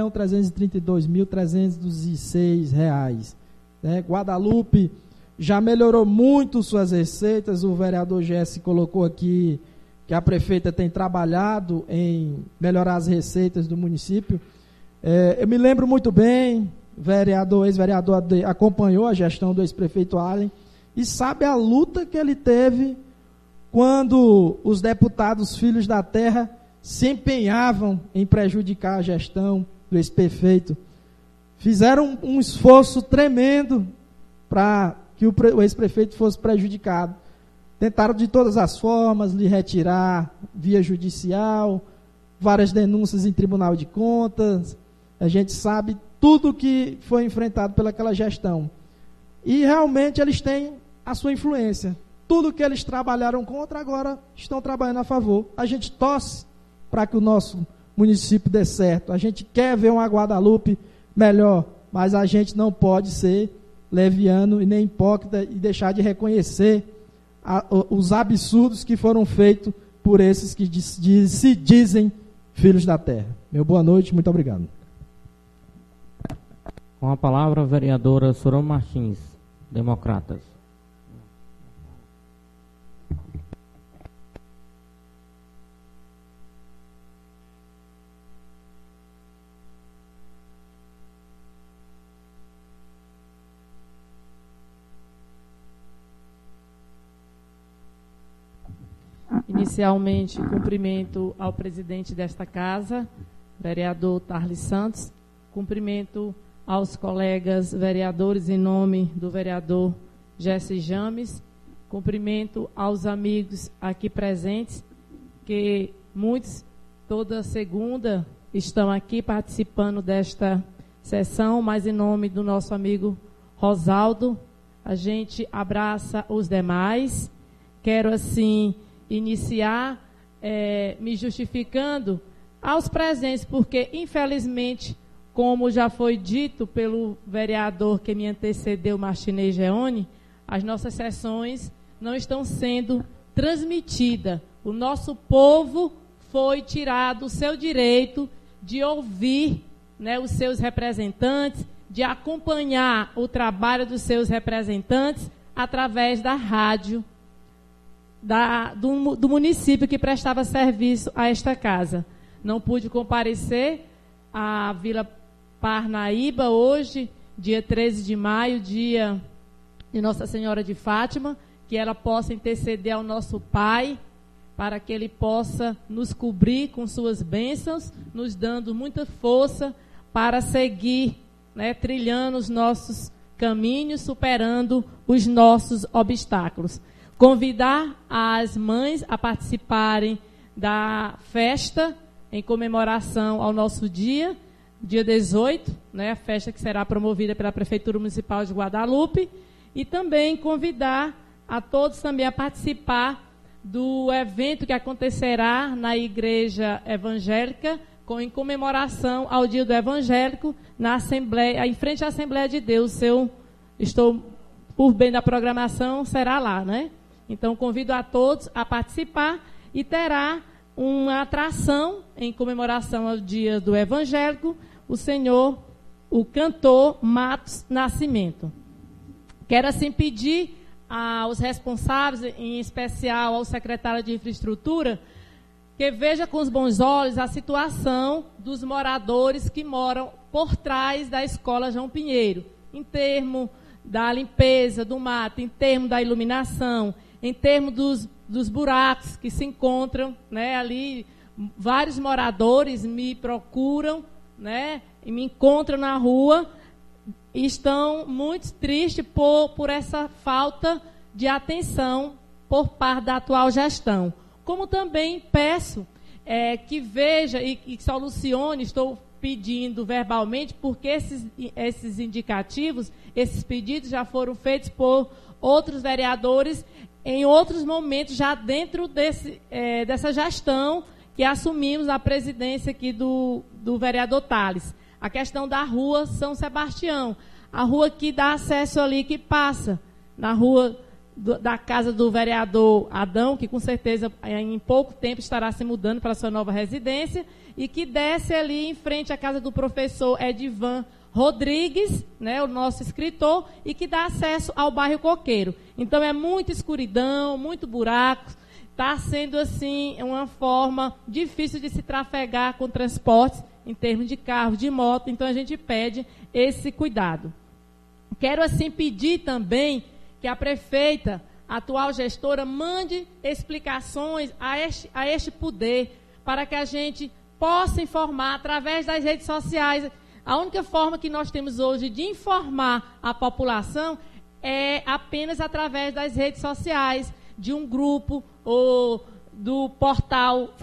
R$1.332.306. Né? Guadalupe já melhorou muito suas receitas. O vereador Jesse colocou aqui que a prefeita tem trabalhado em melhorar as receitas do município. Eu me lembro muito bem, ex-vereador acompanhou a gestão do ex-prefeito Allen e sabe a luta que ele teve quando os deputados filhos da terra se empenhavam em prejudicar a gestão do ex-prefeito. Fizeram um esforço tremendo para que o ex-prefeito fosse prejudicado. Tentaram de todas as formas lhe retirar via judicial, várias denúncias em Tribunal de Contas. A gente sabe tudo que foi enfrentado pelaquela gestão. E realmente eles têm a sua influência. Tudo que eles trabalharam contra, agora estão trabalhando a favor. A gente torce para que o nosso município dê certo. A gente quer ver uma Guadalupe melhor, mas a gente não pode ser leviano e nem hipócrita e deixar de reconhecer os absurdos que foram feitos por esses que se dizem filhos da terra. Meu boa noite, muito obrigado. Com a palavra, a vereadora Soroma Martins, Democratas. Inicialmente, cumprimento ao presidente desta casa, vereador Tarles Santos, cumprimento aos colegas vereadores em nome do vereador Jesse James, cumprimento aos amigos aqui presentes, que muitos, toda segunda, estão aqui participando desta sessão, mas em nome do nosso amigo Rosaldo, a gente abraça os demais. Quero, assim, iniciar me justificando aos presentes, porque, infelizmente, como já foi dito pelo vereador que me antecedeu, Martinez Geone, as nossas sessões não estão sendo transmitidas. O nosso povo foi tirado o seu direito de ouvir, né, os seus representantes, de acompanhar o trabalho dos seus representantes através da rádio do município que prestava serviço a esta casa. Não pude comparecer à Vila Parnaíba hoje, dia 13 de maio, dia de Nossa Senhora de Fátima, que ela possa interceder ao nosso Pai, para que Ele possa nos cobrir com suas bênçãos, nos dando muita força para seguir, né, trilhando os nossos caminhos, superando os nossos obstáculos. Convidar as mães a participarem da festa em comemoração ao nosso dia 18, né, a festa que será promovida pela Prefeitura Municipal de Guadalupe, e também convidar a todos também a participar do evento que acontecerá na Igreja Evangélica, em comemoração ao Dia do Evangélico, na Assembleia, em frente à Assembleia de Deus. Estou por bem da programação, será lá, né? Então, convido a todos a participar e terá uma atração em comemoração ao Dia do Evangélico, o cantor Matos Nascimento. Quero, assim, pedir aos responsáveis, em especial ao secretário de Infraestrutura, que veja com os bons olhos a situação dos moradores que moram por trás da Escola João Pinheiro, em termos da limpeza do mato, em termos da iluminação, em termos dos buracos que se encontram, né, ali. Vários moradores me procuram, né, e me encontram na rua e estão muito tristes por essa falta de atenção por parte da atual gestão. Como também peço que veja e solucione, estou pedindo verbalmente, porque esses indicativos, esses pedidos já foram feitos por outros vereadores em outros momentos, já dentro dessa gestão que assumimos a presidência aqui do vereador Tales. A questão da rua São Sebastião, a rua que dá acesso ali, que passa na rua da casa do vereador Adão, que com certeza em pouco tempo estará se mudando para a sua nova residência, e que desce ali em frente à casa do professor Edivan Rodrigues, né, o nosso escritor, e que dá acesso ao bairro Coqueiro. Então é muita escuridão, muito buraco, está sendo assim uma forma difícil de se trafegar com transportes em termos de carro, de moto, então a gente pede esse cuidado. Quero assim pedir também que a prefeita, a atual gestora, mande explicações a este poder, para que a gente possa informar através das redes sociais. A única forma que nós temos hoje de informar a população é apenas através das redes sociais, de um grupo ou do portal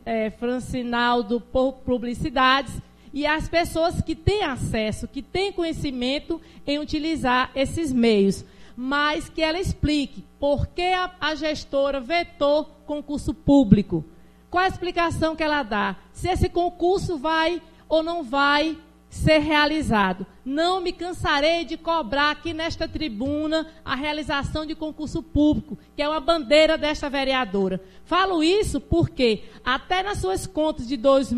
Francinaldo por Publicidades, e as pessoas que têm acesso, que têm conhecimento em utilizar esses meios, mas que ela explique por que a gestora vetou concurso público. Qual a explicação que ela dá? Se esse concurso vai ou não vai ser realizado. Não me cansarei de cobrar aqui nesta tribuna a realização de concurso público, que é uma bandeira desta vereadora. Falo isso porque até nas suas contas de do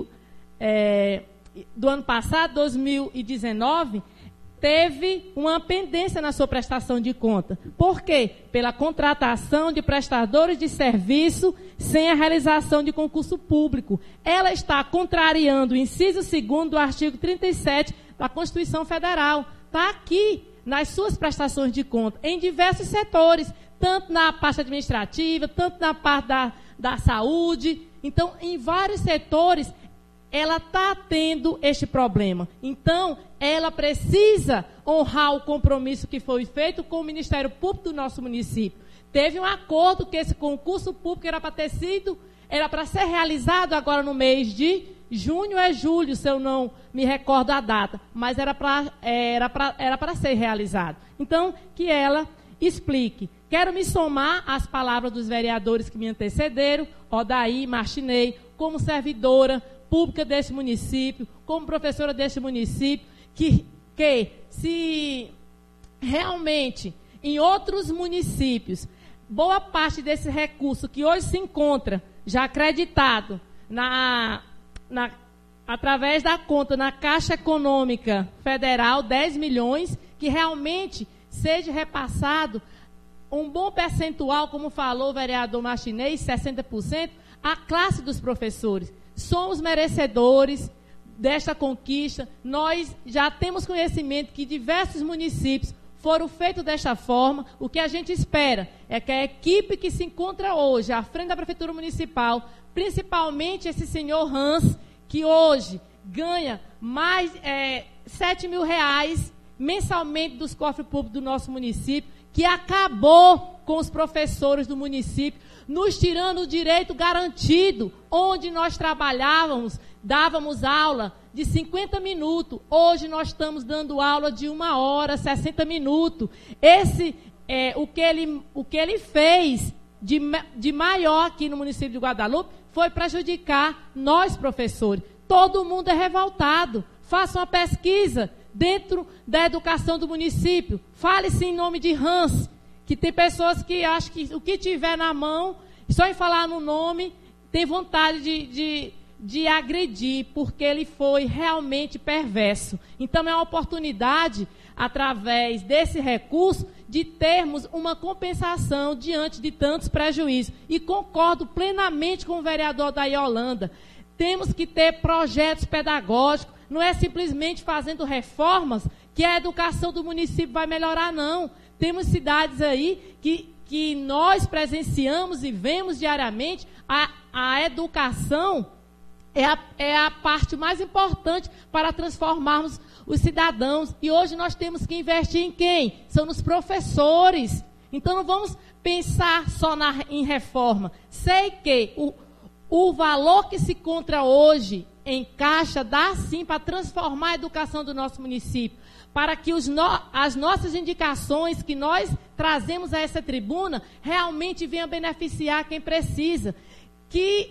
ano passado, 2019, teve uma pendência na sua prestação de conta. Por quê? Pela contratação de prestadores de serviço sem a realização de concurso público. Ela está contrariando o inciso 2º do artigo 37 da Constituição Federal. Está aqui nas suas prestações de conta, em diversos setores, tanto na parte administrativa, tanto na parte da saúde. Então, em vários setores, ela está tendo este problema. Então, ela precisa honrar o compromisso que foi feito com o Ministério Público do nosso município. Teve um acordo que esse concurso público era para ser realizado agora no mês de junho ou julho, se eu não me recordo a data, mas era para ser realizado. Então, que ela explique. Quero me somar às palavras dos vereadores que me antecederam, Odaí, Martinez, como servidora pública deste município, como professora deste município, que se realmente em outros municípios, boa parte desse recurso que hoje se encontra já acreditado através da conta na Caixa Econômica Federal, 10 milhões, que realmente seja repassado um bom percentual, como falou o vereador Martinez, 60%, à classe dos professores. Somos merecedores desta conquista. Nós já temos conhecimento que diversos municípios foram feitos desta forma. O que a gente espera é que a equipe que se encontra hoje à frente da Prefeitura Municipal, principalmente esse senhor Hans, que hoje ganha mais 7 mil reais mensalmente dos cofres públicos do nosso município, que acabou com os professores do município, nos tirando o direito garantido, onde nós trabalhávamos, dávamos aula de 50 minutos, hoje nós estamos dando aula de 1 hora, 60 minutos. O que ele fez de maior aqui no município de Guadalupe foi prejudicar nós, professores. Todo mundo é revoltado. Faça uma pesquisa dentro da educação do município. Fale-se em nome de Hans, que tem pessoas que acham que o que tiver na mão, só em falar no nome, tem vontade de agredir, porque ele foi realmente perverso. Então, é uma oportunidade, através desse recurso, de termos uma compensação diante de tantos prejuízos. E concordo plenamente com o vereador da Yolanda. Temos que ter projetos pedagógicos, não é simplesmente fazendo reformas que a educação do município vai melhorar, não. Temos cidades aí que nós presenciamos e vemos diariamente. A educação é a parte mais importante para transformarmos os cidadãos. E hoje nós temos que investir em quem? São nos professores. Então não vamos pensar só em reforma. Sei que o valor que se encontra hoje em caixa dá sim para transformar a educação do nosso município, para que as nossas indicações que nós trazemos a essa tribuna realmente venham beneficiar quem precisa. Que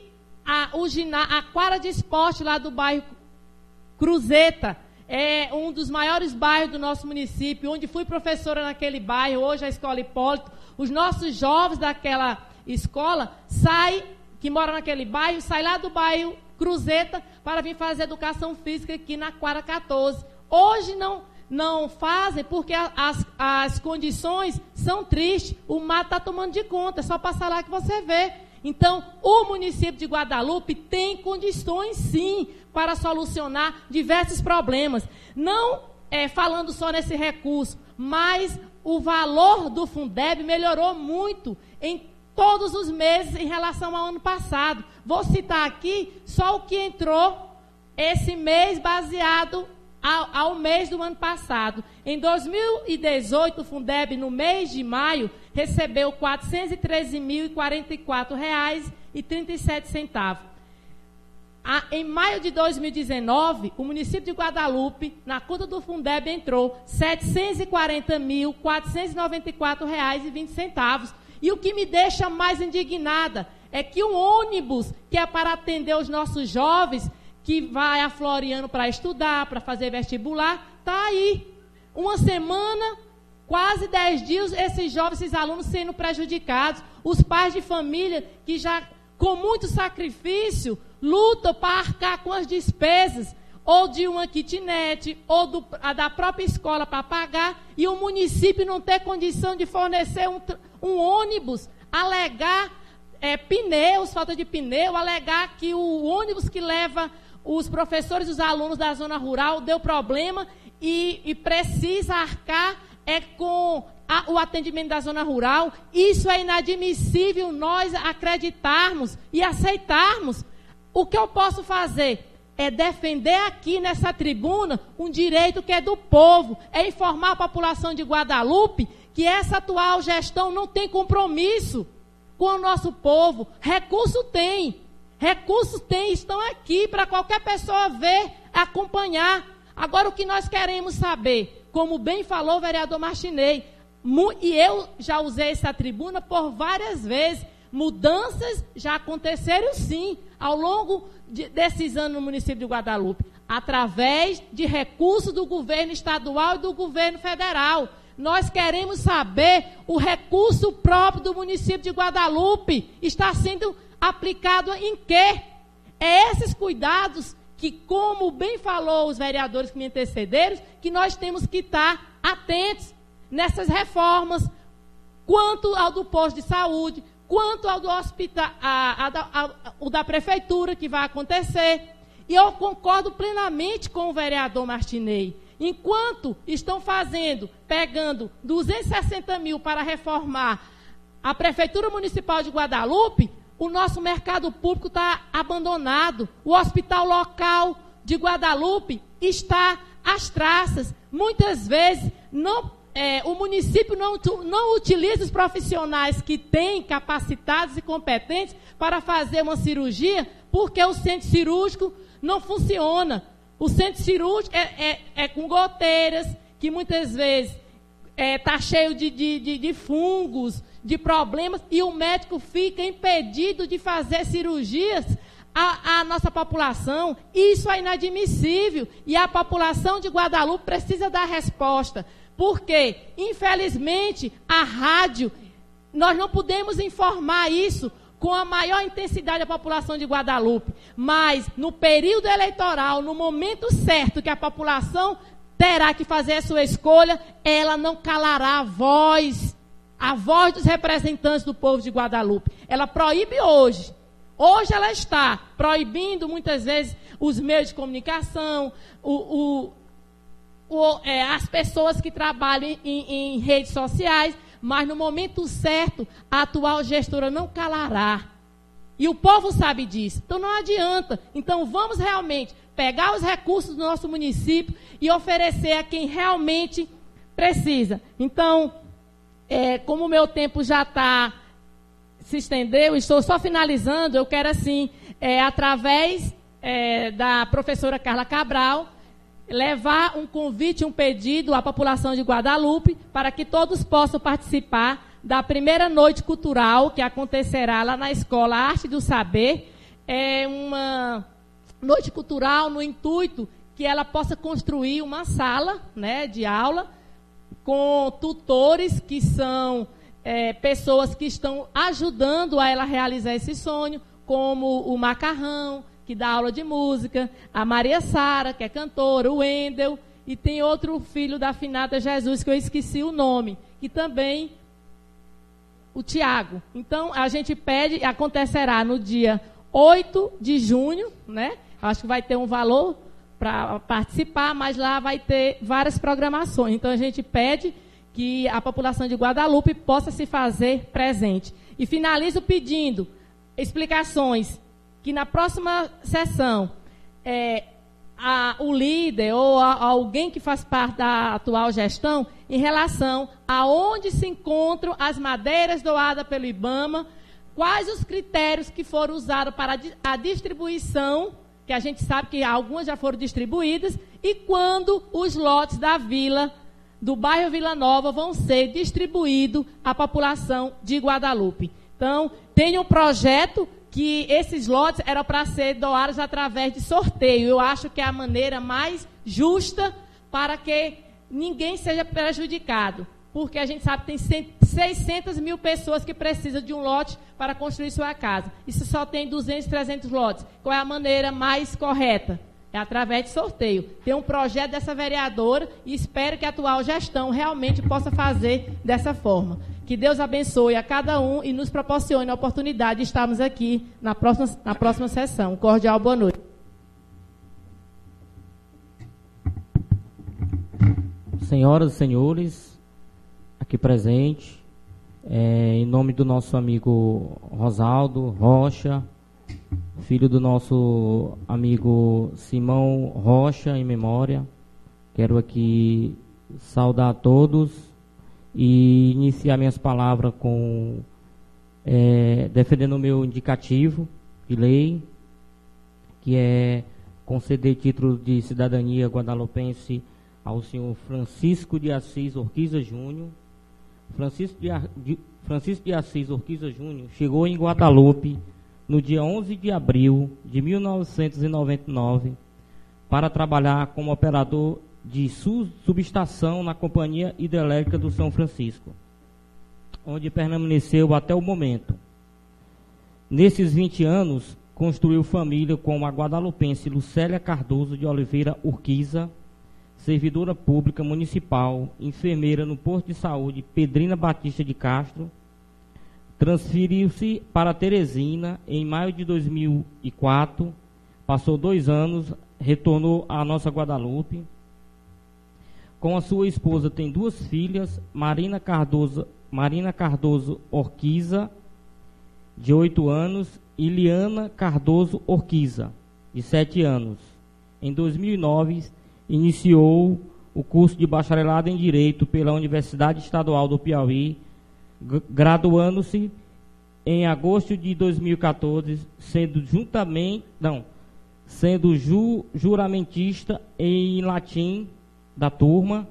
a quadra de esporte lá do bairro Cruzeta é um dos maiores bairros do nosso município, onde fui professora naquele bairro, hoje a Escola Hipólito. Os nossos jovens daquela escola que moram naquele bairro, saem lá do bairro Cruzeta para vir fazer educação física aqui na quadra 14. Hoje não fazem porque as condições são tristes. O mato está tomando de conta, é só passar lá que você vê. Então, o município de Guadalupe tem condições, sim, para solucionar diversos problemas. Não falando só nesse recurso, mas o valor do Fundeb melhorou muito em todos os meses em relação ao ano passado. Vou citar aqui só o que entrou esse mês baseado ao mês do ano passado. Em 2018, o Fundeb, no mês de maio, recebeu R$ 413.044,37. Em maio de 2019, o município de Guadalupe, na conta do Fundeb, entrou R$ 740.494,20. E o que me deixa mais indignada é que um ônibus que é para atender os nossos jovens, que vai a Floriano para estudar, para fazer vestibular, está aí. Uma semana, quase 10 dias, esses jovens, esses alunos sendo prejudicados. Os pais de família que já, com muito sacrifício, lutam para arcar com as despesas, ou de uma kitnet, ou da própria escola para pagar, e o município não ter condição de fornecer um ônibus, alegar pneus, falta de pneu, alegar que o ônibus que leva os professores e os alunos da zona rural deu problema e precisa arcar com o atendimento da zona rural. Isso é inadmissível nós acreditarmos e aceitarmos. O que eu posso fazer é defender aqui nessa tribuna um direito que é do povo, é informar a população de Guadalupe que essa atual gestão não tem compromisso com o nosso povo. Recursos tem, estão aqui para qualquer pessoa ver, acompanhar. Agora o que nós queremos saber, como bem falou o vereador Martinez, e eu já usei essa tribuna por várias vezes, mudanças já aconteceram sim, ao longo desses anos no município de Guadalupe, através de recursos do governo estadual e do governo federal. Nós queremos saber o recurso próprio do município de Guadalupe está sendo aplicado em quê? É esses cuidados que, como bem falou os vereadores que me antecederam, que nós temos que estar atentos nessas reformas, quanto ao do posto de saúde, quanto ao do hospital, o da prefeitura, que vai acontecer. E eu concordo plenamente com o vereador Martinez. Enquanto estão pegando 260 mil para reformar a Prefeitura Municipal de Guadalupe, o nosso mercado público está abandonado. O hospital local de Guadalupe está às traças. Muitas vezes o município não utiliza os profissionais que tem capacitados e competentes para fazer uma cirurgia, porque o centro cirúrgico não funciona. O centro cirúrgico é com goteiras, que muitas vezes está cheio de fungos, de problemas, e o médico fica impedido de fazer cirurgias à nossa população. Isso é inadmissível, e a população de Guadalupe precisa dar resposta, porque, infelizmente, a rádio, nós não podemos informar isso com a maior intensidade da população de Guadalupe, mas no período eleitoral, no momento certo que a população terá que fazer a sua escolha, ela não calará a voz dos representantes do povo de Guadalupe. Ela proíbe hoje. Hoje ela está proibindo, muitas vezes, os meios de comunicação, as pessoas que trabalham em redes sociais, mas no momento certo, a atual gestora não calará. E o povo sabe disso. Então não adianta. Então vamos realmente pegar os recursos do nosso município e oferecer a quem realmente precisa. Então, como o meu tempo já se estendeu, estou só finalizando, eu quero assim, através da professora Carla Cabral, levar um convite, um pedido à população de Guadalupe para que todos possam participar da primeira noite cultural que acontecerá lá na Escola Arte do Saber. É uma noite cultural no intuito que ela possa construir uma sala, né, de aula com tutores que são pessoas que estão ajudando a ela realizar esse sonho, como o Macarrão, que dá aula de música, a Maria Sara, que é cantora, o Wendel, e tem outro filho da finada Jesus, que eu esqueci o nome, que também, o Tiago. Então, a gente pede, acontecerá no dia 8 de junho, né? Acho que vai ter um valor para participar, mas lá vai ter várias programações. Então, a gente pede que a população de Guadalupe possa se fazer presente. E finalizo pedindo explicações, que na próxima sessão o líder ou alguém que faz parte da atual gestão, em relação a onde se encontram as madeiras doadas pelo IBAMA, quais os critérios que foram usados para a distribuição, que a gente sabe que algumas já foram distribuídas, e quando os lotes da vila, do bairro Vila Nova, vão ser distribuídos à população de Guadalupe. Então, tem um projeto que esses lotes eram para ser doados através de sorteio. Eu acho que é a maneira mais justa para que ninguém seja prejudicado. Porque a gente sabe que tem 600 mil pessoas que precisam de um lote para construir sua casa. Isso só tem 200, 300 lotes. Qual é a maneira mais correta? É através de sorteio. Tem um projeto dessa vereadora e espero que a atual gestão realmente possa fazer dessa forma. Que Deus abençoe a cada um e nos proporcione a oportunidade de estarmos aqui na próxima sessão. Cordial boa noite. Senhoras e senhores, aqui presente, em nome do nosso amigo Rosaldo Rocha, filho do nosso amigo Simão Rocha, em memória, quero aqui saudar a todos e iniciar minhas palavras com defendendo o meu indicativo de lei, que é conceder título de cidadania guadalupense ao senhor Francisco de Assis Orquiza Júnior. Francisco de Assis Orquiza Júnior chegou em Guadalupe no dia 11 de abril de 1999 para trabalhar como operador de subestação na Companhia Hidrelétrica do São Francisco, onde permaneceu até o momento. Nesses 20 anos, construiu família com a guadalupense Lucélia Cardoso de Oliveira Urquiza, servidora pública municipal, enfermeira no posto de saúde Pedrina Batista de Castro. Transferiu-se para Teresina em maio de 2004, passou 2 anos, retornou à nossa Guadalupe. Com a sua esposa tem 2 filhas, Marina Cardoso Orquiza, de 8 anos, e Liana Cardoso Orquiza, de 7 anos. Em 2009, iniciou o curso de bacharelado em Direito pela Universidade Estadual do Piauí, graduando-se em agosto de 2014, sendo juramentista em latim da turma.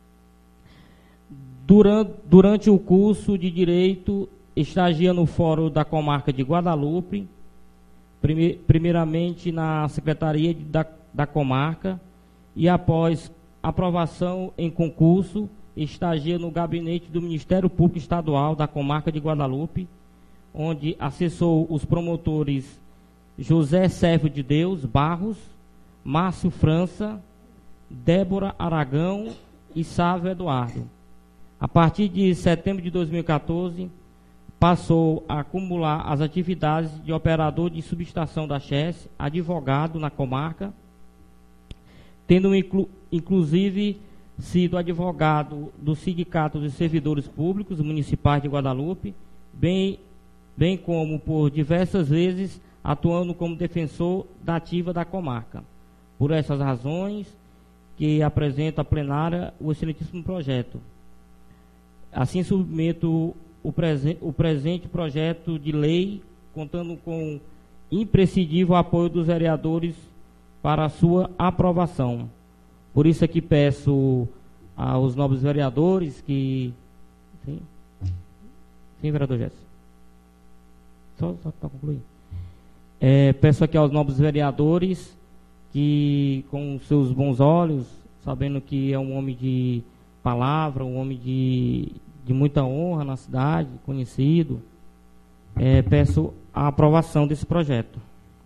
Durante o curso de Direito, estagia no Fórum da Comarca de Guadalupe, primeiramente na Secretaria da Comarca, e após aprovação em concurso, estagia no gabinete do Ministério Público Estadual da Comarca de Guadalupe, onde assessou os promotores José Sérvio de Deus Barros, Márcio França, Débora Aragão e Sávio Eduardo. A partir de setembro de 2014, passou a acumular as atividades de operador de subestação da Chess, advogado na comarca, tendo inclusive sido advogado do Sindicato dos Servidores Públicos Municipais de Guadalupe, bem como por diversas vezes atuando como defensor da ativa da comarca. Por essas razões que apresento à plenária o excelentíssimo projeto. Assim submeto o presente projeto de lei, contando com imprescindível apoio dos vereadores para a sua aprovação. Por isso aqui peço aos nobres vereadores que... Sim, vereador Jéssica. Só para concluir. Peço aqui aos nobres vereadores que, com seus bons olhos, sabendo que é um homem de palavra, um homem de muita honra na cidade, conhecido, peço a aprovação desse projeto.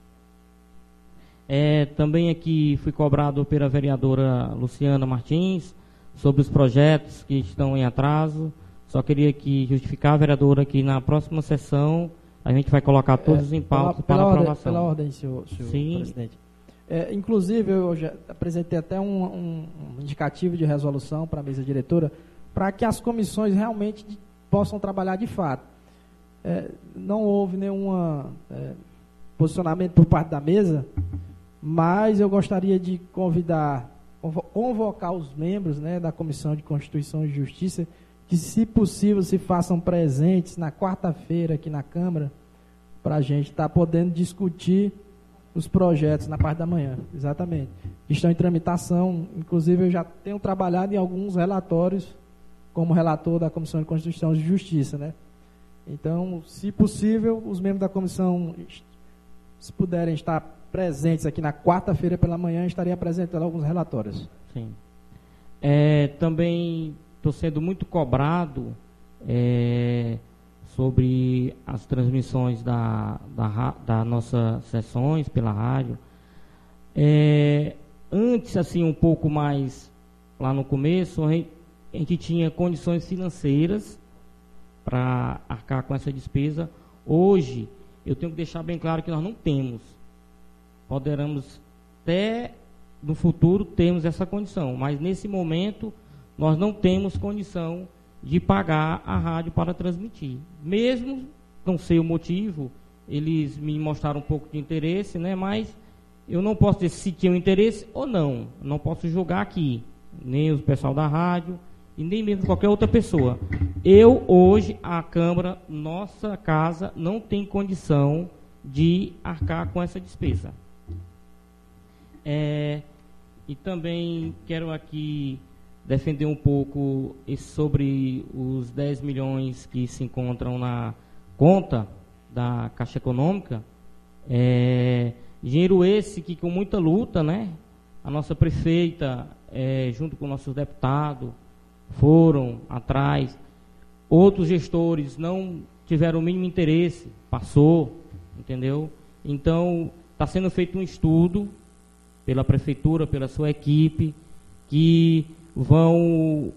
Também aqui fui cobrado pela vereadora Luciana Martins sobre os projetos que estão em atraso. Só queria aqui justificar, vereadora, que na próxima sessão a gente vai colocar todos em pauta para aprovação. Pela ordem, senhor presidente. Inclusive, eu já apresentei até um indicativo de resolução para a mesa diretora, para que as comissões realmente possam trabalhar de fato. Não houve nenhum posicionamento por parte da mesa, mas eu gostaria de convocar os membros, né, da Comissão de Constituição e Justiça, que, se possível, se façam presentes na quarta-feira aqui na Câmara, para a gente estar podendo discutir os projetos na parte da manhã. Exatamente. Estão em tramitação, inclusive eu já tenho trabalhado em alguns relatórios como relator da Comissão de Constituição e Justiça, né? Então, se possível, os membros da comissão, se puderem estar presentes aqui na quarta-feira pela manhã, estaria apresentando alguns relatórios. Sim. Também estou sendo muito cobrado sobre as transmissões da nossas sessões pela rádio. Antes, assim, um pouco mais lá no começo, a gente tinha condições financeiras para arcar com essa despesa. Hoje, eu tenho que deixar bem claro que nós não temos. Poderemos até no futuro termos essa condição, mas nesse momento nós não temos condição de pagar a rádio para transmitir. Mesmo, não sei o motivo, eles me mostraram um pouco de interesse, né, mas eu não posso dizer se tinham interesse ou não. Não posso julgar aqui, nem o pessoal da rádio e nem mesmo qualquer outra pessoa. Eu, hoje, a Câmara, nossa casa, não tem condição de arcar com essa despesa. E também quero aqui defender um pouco sobre os 10 milhões que se encontram na conta da Caixa Econômica. Dinheiro esse que, com muita luta, né, a nossa prefeita, junto com nossos deputados, foram atrás. Outros gestores não tiveram o mínimo interesse, passou, entendeu? Então, está sendo feito um estudo pela prefeitura, pela sua equipe, que vão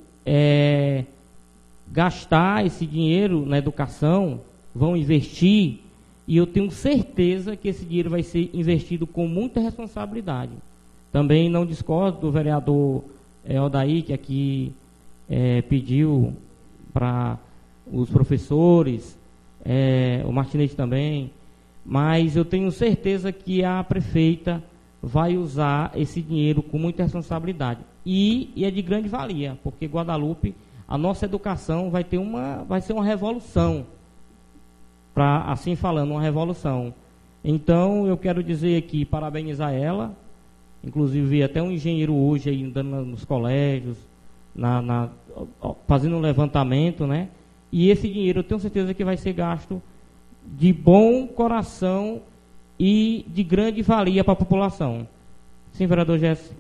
gastar esse dinheiro na educação, vão investir, e eu tenho certeza que esse dinheiro vai ser investido com muita responsabilidade. Também não discordo do vereador Odair, que aqui pediu para os professores, o Martinez também, mas eu tenho certeza que a prefeita vai usar esse dinheiro com muita responsabilidade. E é de grande valia, porque Guadalupe, a nossa educação vai ser uma revolução, assim falando, uma revolução. Então, eu quero dizer aqui, parabenizar ela, inclusive vi até um engenheiro hoje aí andando nos colégios, fazendo um levantamento, né? E esse dinheiro eu tenho certeza que vai ser gasto de bom coração e de grande valia para a população. Sim, vereador Jesse.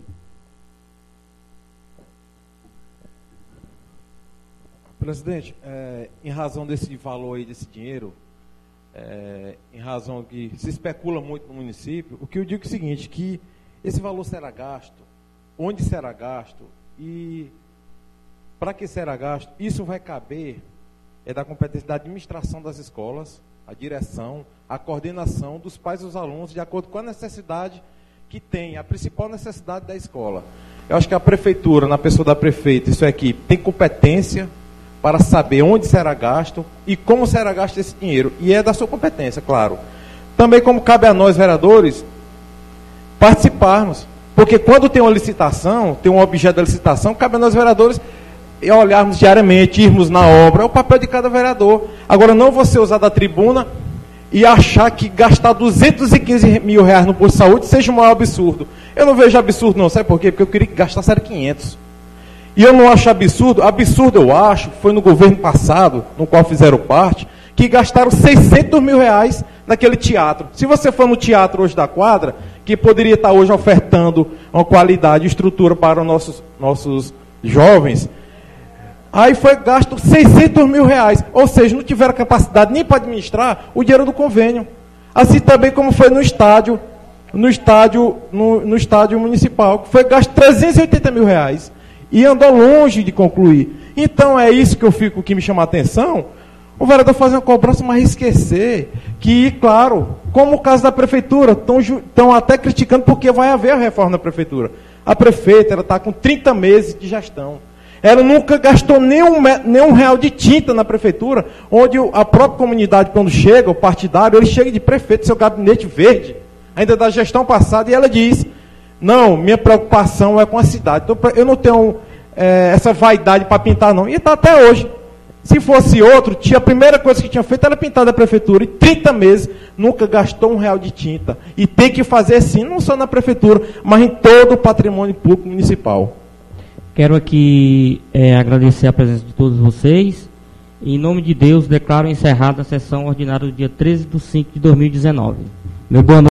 Presidente, em razão desse valor aí, desse dinheiro, em razão que se especula muito no município, o que eu digo é o seguinte, que esse valor será gasto, onde será gasto e para que será gasto, isso vai caber da competência da administração das escolas, a direção, a coordenação dos pais e dos alunos, de acordo com a necessidade que tem, a principal necessidade da escola. Eu acho que a prefeitura, na pessoa da prefeita e sua equipe, tem competência para saber onde será gasto e como será gasto esse dinheiro. E é da sua competência, claro. Também como cabe a nós, vereadores, participarmos. Porque quando tem uma licitação, tem um objeto da licitação, cabe a nós, vereadores, olharmos diariamente, irmos na obra, é o papel de cada vereador. Agora, não você usar da tribuna e achar que gastar 215 mil reais no posto de saúde seja o maior absurdo. Eu não vejo absurdo não, sabe por quê? Porque eu queria que gastasse 500. E eu não acho absurdo, eu acho, foi no governo passado, no qual fizeram parte, que gastaram 600 mil reais naquele teatro. Se você for no teatro hoje da quadra, que poderia estar hoje ofertando uma qualidade e estrutura para os nossos jovens, aí foi gasto 600 mil reais, ou seja, não tiveram capacidade nem para administrar o dinheiro do convênio. Assim também como foi no estádio municipal, que foi gasto 380 mil reais, e andou longe de concluir. Então é isso que me chama a atenção, o vereador faz uma cobrança, mas esquecer que, claro, como o caso da prefeitura, estão até criticando porque vai haver a reforma da prefeitura. A prefeita está com 30 meses de gestão. Ela nunca gastou nenhum real de tinta na prefeitura, onde a própria comunidade, quando chega, o partidário, ele chega de prefeito, seu gabinete verde, ainda da gestão passada, e ela diz, não, minha preocupação é com a cidade. Então, eu não tenho essa vaidade para pintar, não. E está até hoje. Se fosse outro, a primeira coisa que tinha feito era pintar da prefeitura, e 30 meses nunca gastou um real de tinta. E tem que fazer assim, não só na prefeitura, mas em todo o patrimônio público municipal. Quero aqui agradecer a presença de todos vocês Em nome de Deus, declaro encerrada a sessão ordinária do dia 13/5/2019. Meu boa noite.